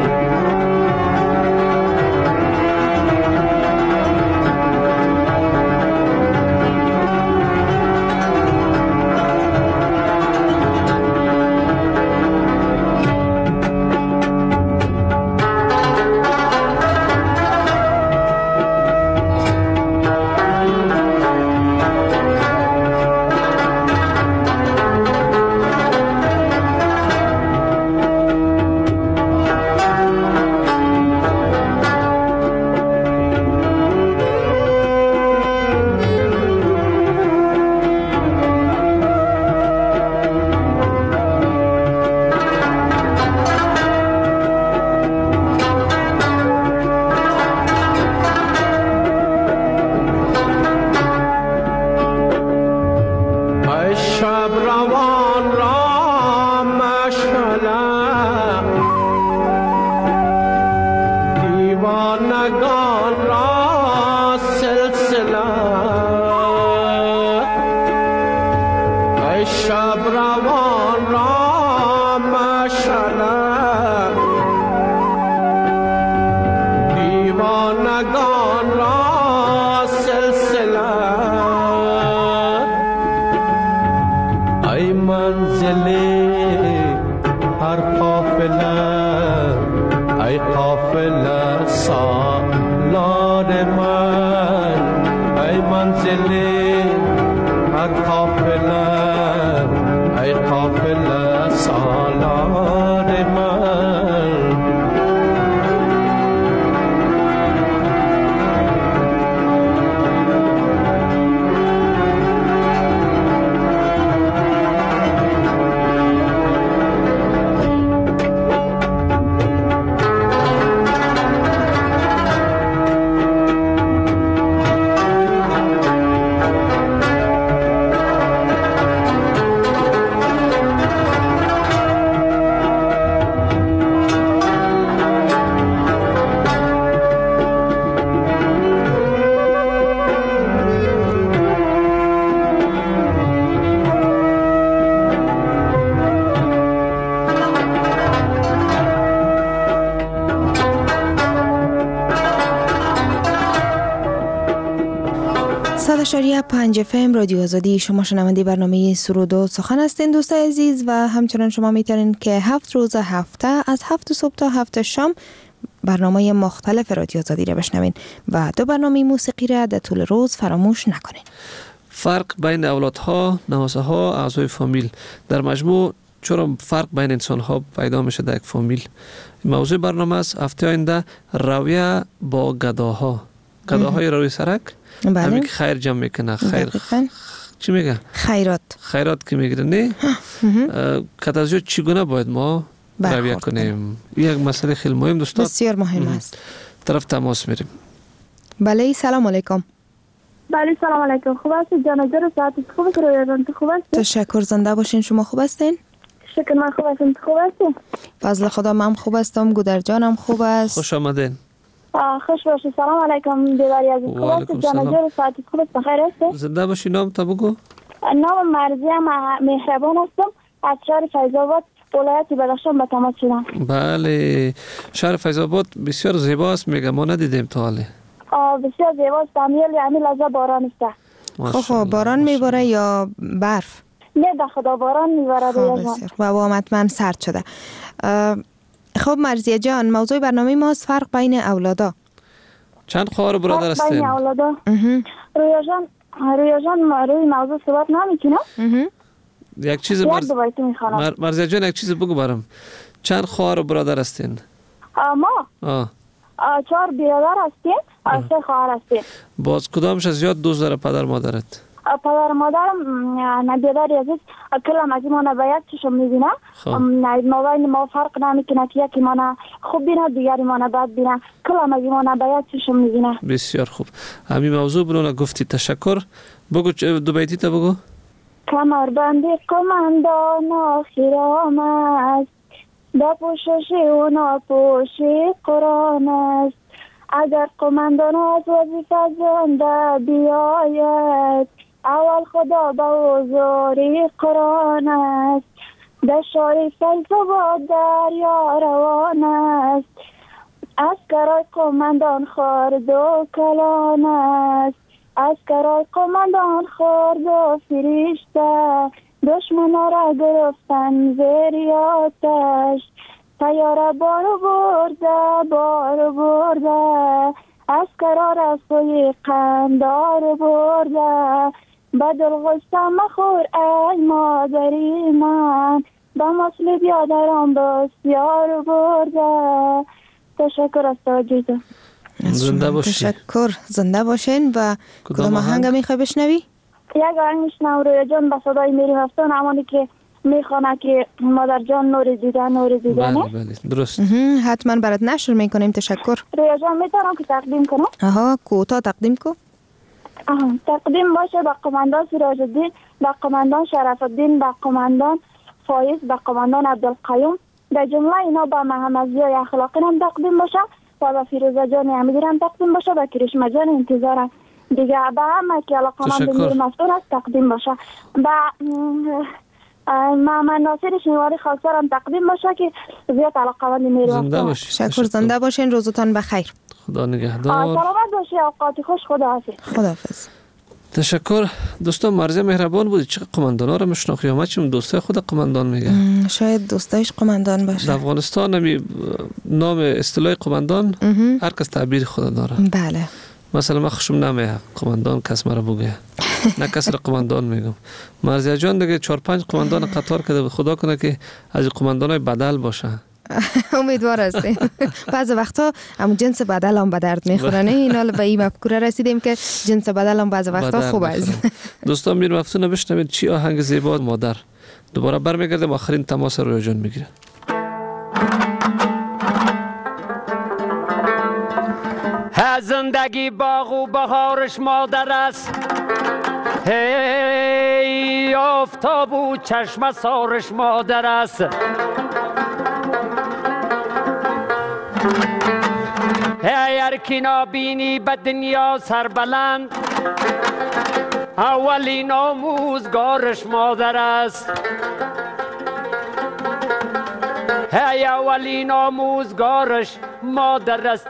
Speaker 11: صد و پنج اف ام رادیو آزادی، شما شنونده برنامه سرود و سخن هستین دوستای عزیز، و همچنان شما میتونین که هفت روز هفته از هفت صبح تا هفت شام برنامه مختلف رادیو آزادی را بشنوین و دو برنامه موسیقی را در طول روز فراموش نکنین.
Speaker 12: فرق بین اولادها، نواسه ها، اعضای فامیل در مجموع چرا فرق بین انسان ها پیدا میشه در یک فامیل. موضوع برنامه است هفته آینده رویه با گداها. گداهای روی سرک
Speaker 11: بله.
Speaker 12: همین که خیر جمع میکنه. خیر خ... چی میگه؟
Speaker 11: خیرات.
Speaker 12: خیرات که میگیره نه؟ کتازیو چگونه باید ما رویه کنیم؟ یک مسئله خیلی مهم دوستان.
Speaker 11: بسیار مهم است.
Speaker 12: طرف تماس میریم.
Speaker 11: بله سلام علیکم.
Speaker 17: بله سلام علیکم. خوب هستید جانجر ساعت خوب است رویان تو خوب است؟
Speaker 11: تشکر زنده باشین. شما خوب هستین؟
Speaker 17: شکر من خوب هستم. تو خوب هستین؟
Speaker 11: فضل خدا من خوب هستم. گودر جانم خوب است.
Speaker 12: خوش آمدین.
Speaker 17: خوش باشید. سلام علیکم دیواری عزیز. خوب هستید جانجر ساعت خوب است بخیر هستید؟
Speaker 12: زنده باشین. نام تا بگو.
Speaker 17: نام مرزیه مهربان هستم از شهر فیض آباد ولایت بدخشان به تماس شدم.
Speaker 12: بله شهر فیض آباد بسیار زیباست میگه ما ندیدیم تا حالا.
Speaker 17: بسیار زیباست. امیل یعنی لحظه باران است.
Speaker 11: خب باران میباره یا برف؟
Speaker 17: نه به خدا باران میباره دیگه.
Speaker 11: و با حتما سرد شده. خب مرزیه جان موضوع برنامه ماست فرق بین اولادا.
Speaker 12: چند خواهر برادر هستین؟
Speaker 17: بین اولادا. رویا جان رویا جان روی موضوع صحبت نمیکنه؟
Speaker 12: یک چیز مرز... مر... مرزیه جان یک چیز بگو برام. چند خواهر برادر هستین؟
Speaker 17: ما
Speaker 12: آه.
Speaker 17: چهار برادر هستیم، سه خواهر هستیم.
Speaker 12: باز کدامش از زیاد دوست داره پدر مادرت؟
Speaker 17: پدر مادرم نبیادر عزیز کلم از ایمان به یک چشم میبینه. ما بین ما فرق نمیکنه که یکی مانه خوب بینه دیگری مانه بد بینه. کلم از ایمان به یک چشم میبینه.
Speaker 12: بسیار خوب. همین موضوع برونه گفتی تشکر. بگو دو بیتی تا بگو.
Speaker 17: کمربند قماندان آخرام است، با پوشش و ناپوشی قرآن است. اگر قماندان از وظیفه زنده بیاید، اول خدا به حضوری قرآن است. در شاری فیض و دریا روان است، عسکرای قماندان خرد و کلان است. عسکرای قماندان خرد و فریشته، دشمن را گرفتن زیر آتش. تیاره بارو برده بارو برده، عسکرا را سوی قندار برده. بدل غصه مخور ای مادری من، به مسل بیادران بسیار برده. تشکر از توجیهتون.
Speaker 12: زنده باشین.
Speaker 11: تشکر. زنده باشین. و کدام آهنگ میخوای بشنوی؟
Speaker 17: یک آهنگ میشنم رویا جان به صدای میری هفتان، همانی که میخوانه که مادر جان نور دیده نور دیده.
Speaker 12: بله بله درست.
Speaker 11: حتما برات نشر میکنیم. تشکر.
Speaker 17: رویا جان میتونم که تقدیم کنم؟
Speaker 11: آها کوتا تقدیم کو.
Speaker 17: آها تقدیم باشه به قماندان سراج الدین، به قماندان شرف الدین، به قماندان فایز، به قماندان عبدالقیوم. در جمله اینا به محمد ضیای اخلاقی هم تقدیم باشه و به فیروزه جان امیدی هم تقدیم باشه، به کرشمه جان انتظارم دیگه، به همه که علاقمند میر مفتون است تقدیم باشه. به محمد ناصر شنواری خواستارم تقدیم باشه که زیاد علاقمند میر مفتون است.
Speaker 11: تشکر. زنده باشین. روزتان بخیر.
Speaker 12: خدا نگهدار.
Speaker 17: سلامت باشی. اوقات خوش. خداحافظ.
Speaker 11: خداحافظ.
Speaker 12: تشکر. دوستان مرزی مهربان بود. چه قماندانا رو مشناخی؟ همه چیم دوستای خود قماندان میگه.
Speaker 11: شاید دوستایش قماندان باشه.
Speaker 12: در افغانستان همی نام اصطلاح قماندان هر کس تعبیر خود داره.
Speaker 11: بله.
Speaker 12: مثلا من خوشم نمیاد قماندان کس مرا بگه، نه کس را قماندان میگم. مرزی جان دیگه چهار پنج قماندان قطار کرده. خدا کنه که از قماندانای بدل باشه.
Speaker 11: امیدوار هستیم. بعض وقتا هم جنس بدل هم به درد میخوره. نه اینا به این مفکوره رسیدیم که جنس بدل هم بعض وقتا خوب است.
Speaker 12: دوستان میر مفتون بشنوید چی آهنگ زیبا مادر. دوباره برمیگردیم آخرین تماس رویا جان میگیره.
Speaker 18: زندگی باغ و بهارش مادر است، هی آفتاب و چشم سارش مادر است. هی هرکی نابینی به دنیا سربلند، اولین آموزگارش مادر است. هی اولین آموزگارش مادر است.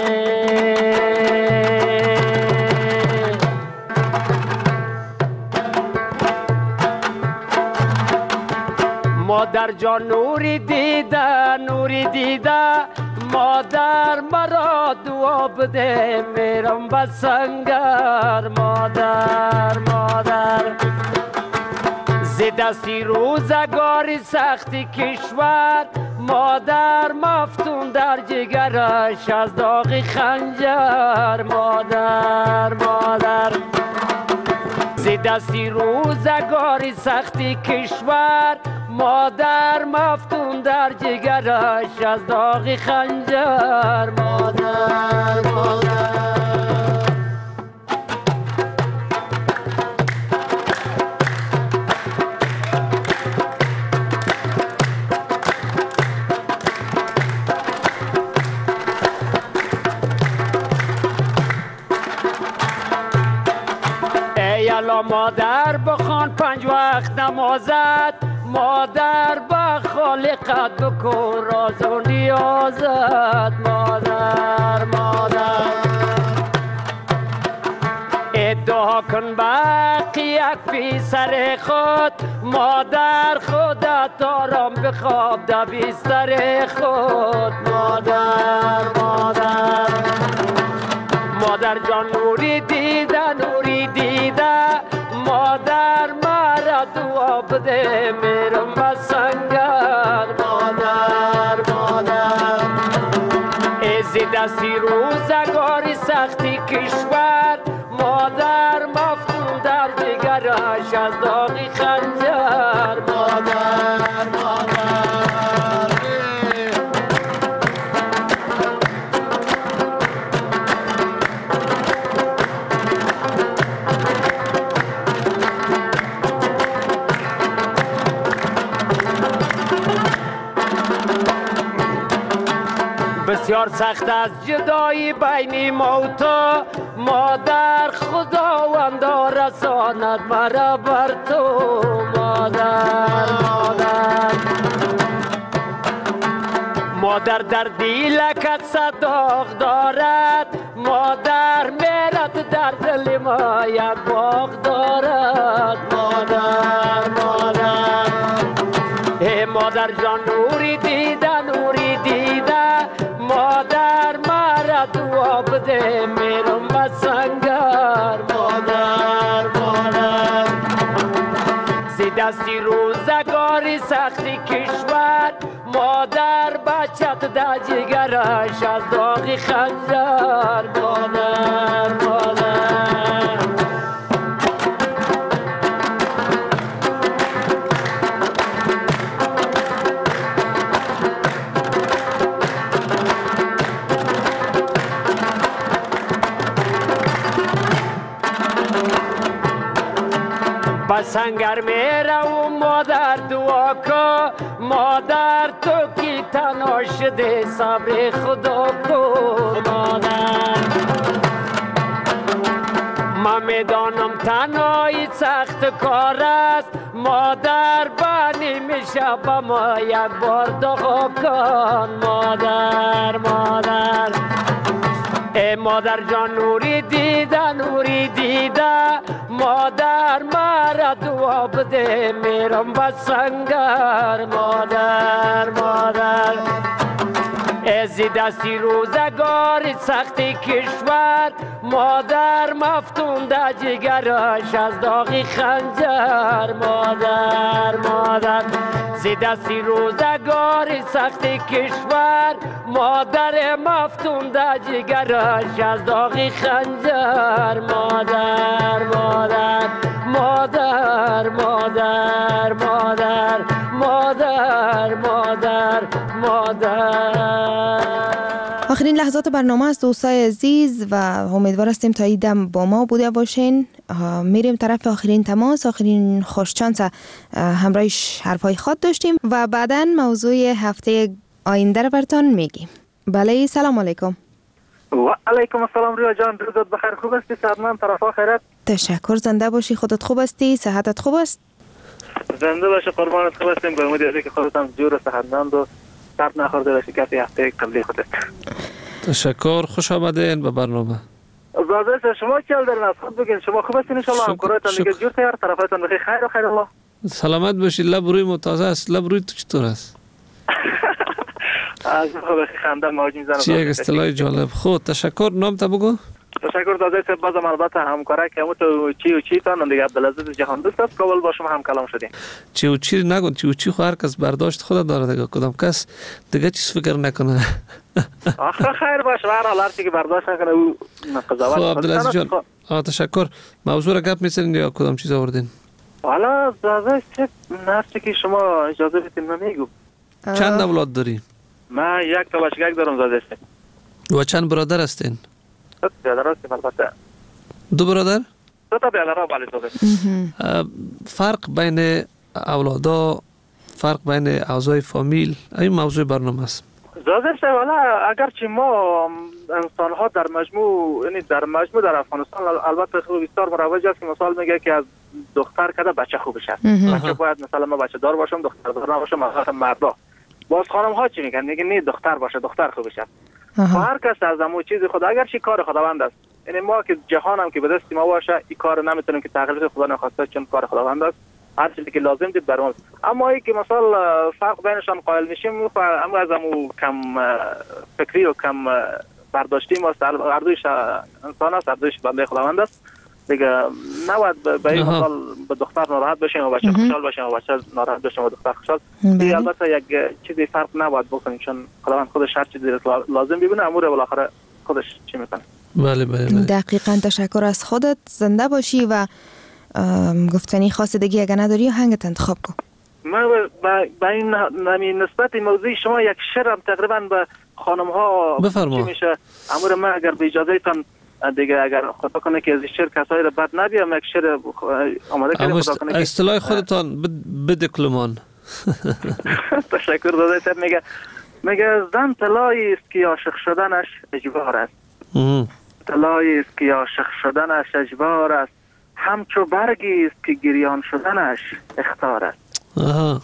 Speaker 18: مادر جان نوری دیده نوری دیده، مادر مرا دعا بده میرم به سنگر. مادر مادر ز دستی روزگاری سختی کشور، مادر مفتون در جگرش از داغ خنجر. مادر مادر ز دستی روزگاری سختی کشور، مادر مفتون در جگرش از داغ خنجر. مادر مادر مادر بخوان پنج وقت نمازت، مادر با خالقت بکن راز و نیازت. مادر مادر ادعا کن باقی یک پسر خود، مادر خودت آرام بخواب در بستر خود. مادر مادر مادر جان نوری دیده نوری دیده، مادر مرا دعا بده میرم به سنگر. مادر مادر از دستی روزگاری سختی کشور، مادر مفتون در دیگر بسیار سخت از جدایی بین ما و تو، مادر خداوندا رساند مرا بر تو. مادر مادر مادر در دیلکت صداق دارد، مادر میرد در دل ما یک باغ دارد. مادر مادر ای مادر جان نوری دیده نوری دیده، مادر مرا دعا بده میرم به سنگر. مادر مادر زی دستی روزگاری سختی کشور، مادر بچت در جگرش از داغی خنجر. مادر مادر سنگر میره و مادر دعا کو، مادر تو کی تنها شده صبر خدا کو. مادر من میدانم تنهایی سخت کار است، مادر بانی میشه با ما یک بار دعا کن. مادر مادر ای مادر جان نوری دیده نوری دیده، مادر مرا دعا بده میرم به سنگر. مادر مادر ازی دستی روزگاری سختی کشور، مادر مفتون در جگرش از داغی خنجر. مادر مادر زی دستی روزگاری سختی کشور، مادر مفتون در جگرش از داغی خنجر. مادر مادر مادر مادر مادر مادر مادر مادر.
Speaker 11: آخرین لحظات برنامه است دوستای عزیز و امیدوار هستیم تا ایدم با ما بوده باشین. میریم طرف آخرین تماس، آخرین خوشچانس همراهش حرفای خود داشتیم و بعداً موضوع هفته آینده رو براتون میگیم. بله سلام علیکم.
Speaker 6: و علیکم السلام رویا جان، روزت بخیر، خوب هستی؟ سلام، طرفا خیرت؟
Speaker 11: تشکر، زنده باشی. خودت خوب هستی؟ صحتت خوب است؟
Speaker 6: زنده باشی قربانت، خوب هستیم. به امید اینکه خودت هم جور و صحتمند و درد نخورده باشی کسی هفته قبلی خودت.
Speaker 12: تشکر، خوش آمدین به برنامه.
Speaker 6: زاده شما چه حال دارین؟ از خود بگین. شما خوب هستین ان شاء الله؟ همکاراتون دیگه جور تیار، طرفاتون بخیر، خیر و خیر الله.
Speaker 12: سلامت باشی. لب روی متازه است. لب روی تو چطور است؟
Speaker 6: از خوب خنده موج میزنه.
Speaker 12: چی یک اصطلاح جالب. خود تشکر. نام تا بگو.
Speaker 6: تشکر داده صاحب. بازم البته همکاره که همون تو چی و چی تان دیگه عبدالعزیز جهان دوست است. قبول با شما هم کلام شدیم.
Speaker 12: چی و چی نگو. چی و چی خو هر کس برداشت خود داره دیگه. کدام کس دیگه چیز فکر نکنه.
Speaker 6: آخه خیر باشه. هر حال هر چی که برداشت نکنه او قضاوت.
Speaker 12: خب عبدالعزیز جان. آ تشکر. موضوع را گپ می‌زنین یا کدام چیز آوردین؟
Speaker 6: حالا داده صاحب هر چی که شما اجازه بدین من میگم.
Speaker 12: چند اولاد داری؟
Speaker 6: من یک تا بچگک دارم زاده صاحب.
Speaker 12: و چند برادر هستین؟
Speaker 6: دو برادر هستیم البته.
Speaker 12: دو برادر؟
Speaker 6: دو تا برادر بالی زاده.
Speaker 12: فرق بین اولادا، فرق بین اعضای فامیل، این موضوع برنامه است.
Speaker 6: زاده صاحب حالا اگرچه ما انسان ها در مجموع یعنی در مجموع در افغانستان البته خوب بسیار مروج است که مثال میگه که از دختر کده بچه خوبش است. بچه باید مثلا ما بچه دار باشم، دختر دار نباشم، مثلا مردا. باز خانم ها چی میگن؟ میگن نه دختر باشه، دختر خوبش است. هر کس از همون چیز خدا اگرچه کار خداوند است. یعنی ما که جهان هم که به دست ما باشه این کار نمیتونیم که تغییر خدا نخواسته چون کار خداوند است. هر چیزی که لازم دید برام. اما ای که مثلا فرق بینشان قائل میشیم اما از همون کم فکری و کم برداشتی ما هر دویش انسان است، هر دویش بنده خداوند است. دیگه نباید به این مثال به دختر ناراحت بشیم و بچه خوشحال باشیم و بچه ناراحت بشیم و دختر خوشحال. دیگه البته یک چیزی فرق نباید بکنیم چون خداوند خودش هر چیزی لازم ببینه امور بالاخره خودش چی میکنه.
Speaker 12: بله بله بله.
Speaker 11: دقیقاً. تشکر از خودت. زنده باشی و گفتنی خاص دیگه اگه نداری هنگت انتخاب کن.
Speaker 6: من با این نمی نسبت موضوع شما یک شعر تقریبا به خانم ها
Speaker 12: چی
Speaker 6: میشه امور من اگر به اجازه تان دیگه اگر خدا کنه که از شعر کسایی را بد نبیم یک شعر آماده کنیم خدا کنه که
Speaker 12: اصطلاح خودتان بدکلمان.
Speaker 6: تشکر داده صاحب. میگه میگه زن طلایی است که عاشق شدنش اجبار است. طلایی است که عاشق شدنش اجبار است، همچو برگی است که گریان شدنش اختیار است.
Speaker 12: آها.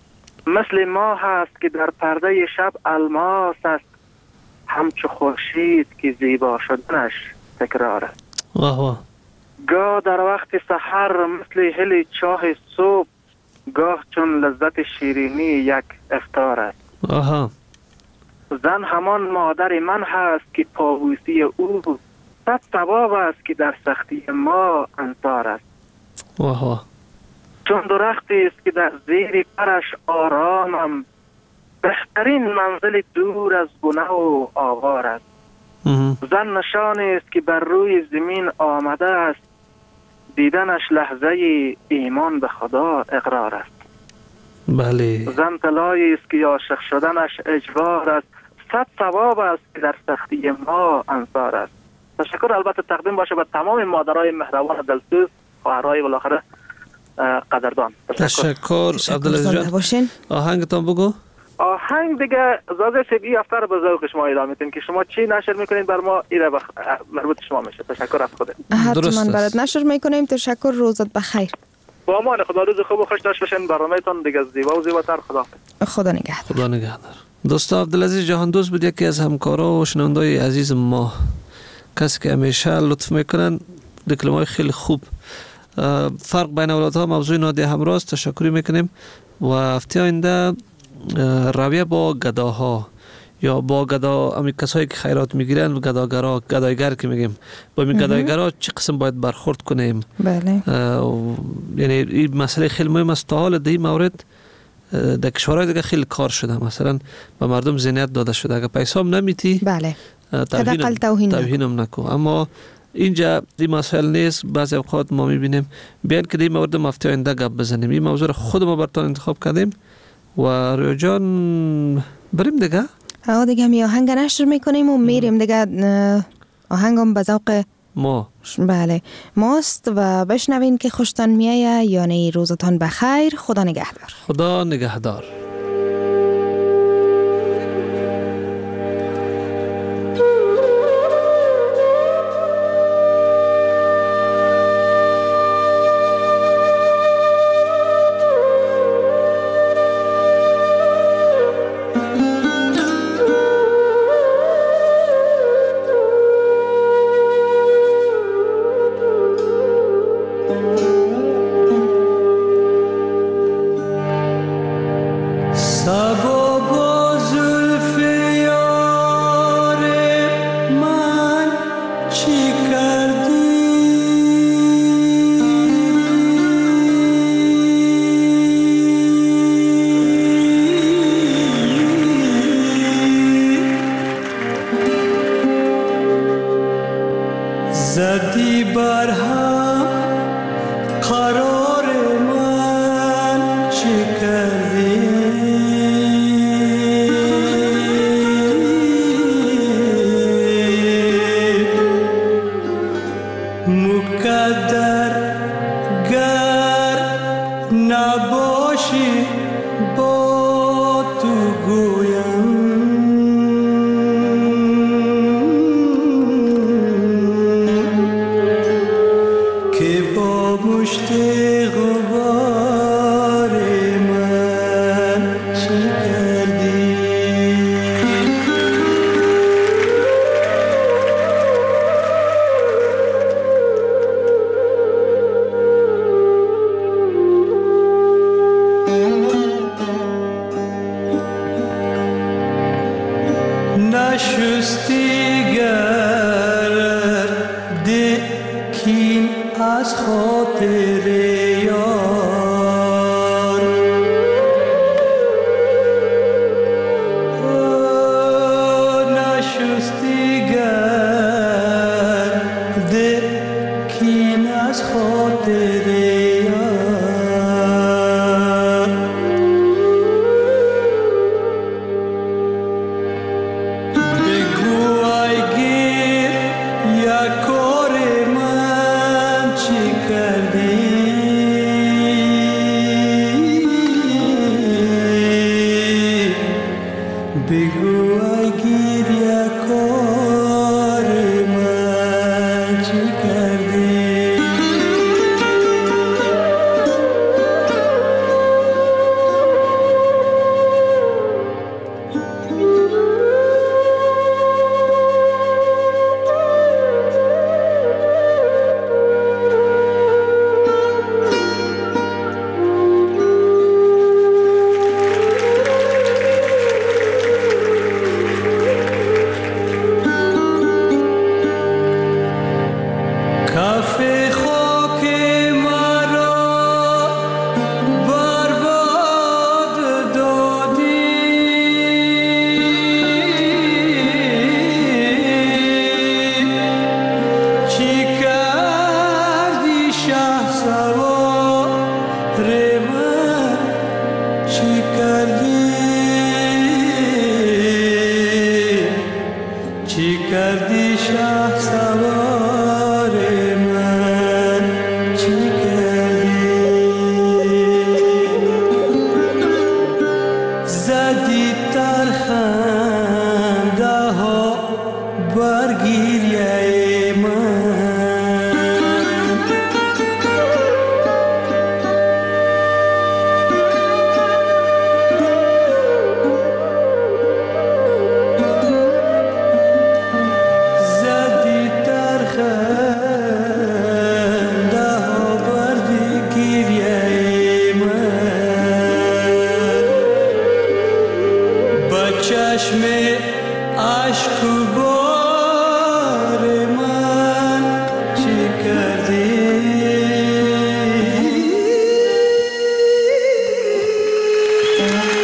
Speaker 6: مثل ماه هست که در پرده شب الماس است، همچو خورشید که زیبا شدنش تکرار است.
Speaker 12: واه واه.
Speaker 6: گاه در وقت سحر مثل هل چاه صبح، گاه چون لذت شیرینی یک افطار است.
Speaker 12: آها.
Speaker 6: زن همان مادر من هست که پابوسی او صد ثواب است که در سختی ما انصار است.
Speaker 12: واه واه.
Speaker 6: چون درختی است که در زیر پرش آرامم، بهترین منزل دور از گناه و آوار است. زن نشانی است که بر روی زمین آمده است، دیدنش لحظه ایمان به خدا اقرار است.
Speaker 12: بله.
Speaker 6: زن طلایی است که عاشق شدنش اجبار است، صد ثواب است که در سختی ما انصار است. تشکر البته تقدیم باشه به تمام مادرای مهربان دلسوز، خواهرای بالاخره قدردان.
Speaker 12: تشکر عبدالعزیز جان. آهنگتان بگو.
Speaker 6: آهنگ دیگه زازه سبی افتر به ذوق شما اعلام میتین که شما چی نشر میکنین بر ما ایره بخ... مربوط شما میشه. تشکر از خودت.
Speaker 11: حتما برات نشر میکنیم. تشکر، روزت بخیر.
Speaker 6: با امان خدا، روز خوب و خوش داشته باشین. برنامه‌تان دیگه زیبا و زیباتر. خدا
Speaker 11: خدا نگهدار.
Speaker 12: خدا نگهدار. دوست عبدالعزیز جهان دوست بود، یکی از همکارا و شنوندای عزیز ما، کسی که همیشه لطف میکنن، دکلمای خیلی خوب. فرق بین اولادها موضوع نادی همراه است. تشکری میکنیم و هفته آینده رویه با گداها یا با گدا، امی کسایی که خیرات میگیرن، گداگرا، گدایگر که میگیم، با این گدایگرا چه قسم باید برخورد کنیم؟
Speaker 11: بله.
Speaker 12: یعنی این مسئله خیلی مهم است. تا حال در این مورد در کشورهای دیگه خیلی کار شده، مثلا به مردم ذهنیت داده شده اگه پیسه هم نمیتی،
Speaker 11: بله،
Speaker 12: توهین توهینم نکو. اما اینجا این مسائل نیست. بعضی اوقات ما میبینیم بیان که در این مورد هفته آینده گپ بزنیم. این موضوع رو خود ما براتون انتخاب کردیم و رویا جان بریم دیگه.
Speaker 11: آه دیگه می آهنگ نشر میکنیم و میریم دیگه. آهنگم به ذوق
Speaker 12: ما
Speaker 11: بله ماست و بشنوین که خوشتان میایه. یعنی روزتان بخیر. خدا نگهدار.
Speaker 12: خدا نگهدار.
Speaker 19: زدی بر هم قرار من چه کردی؟ مقدر گر نباشی با تو گویم مشت غبار من چه کردی؟ نشستی گرد کین از خاطر یار نشستی گرد کین از خاطر یار بگو ای گیر یا کار من چی کردی؟ بگو ای گریه کار من چی کردی؟ کردی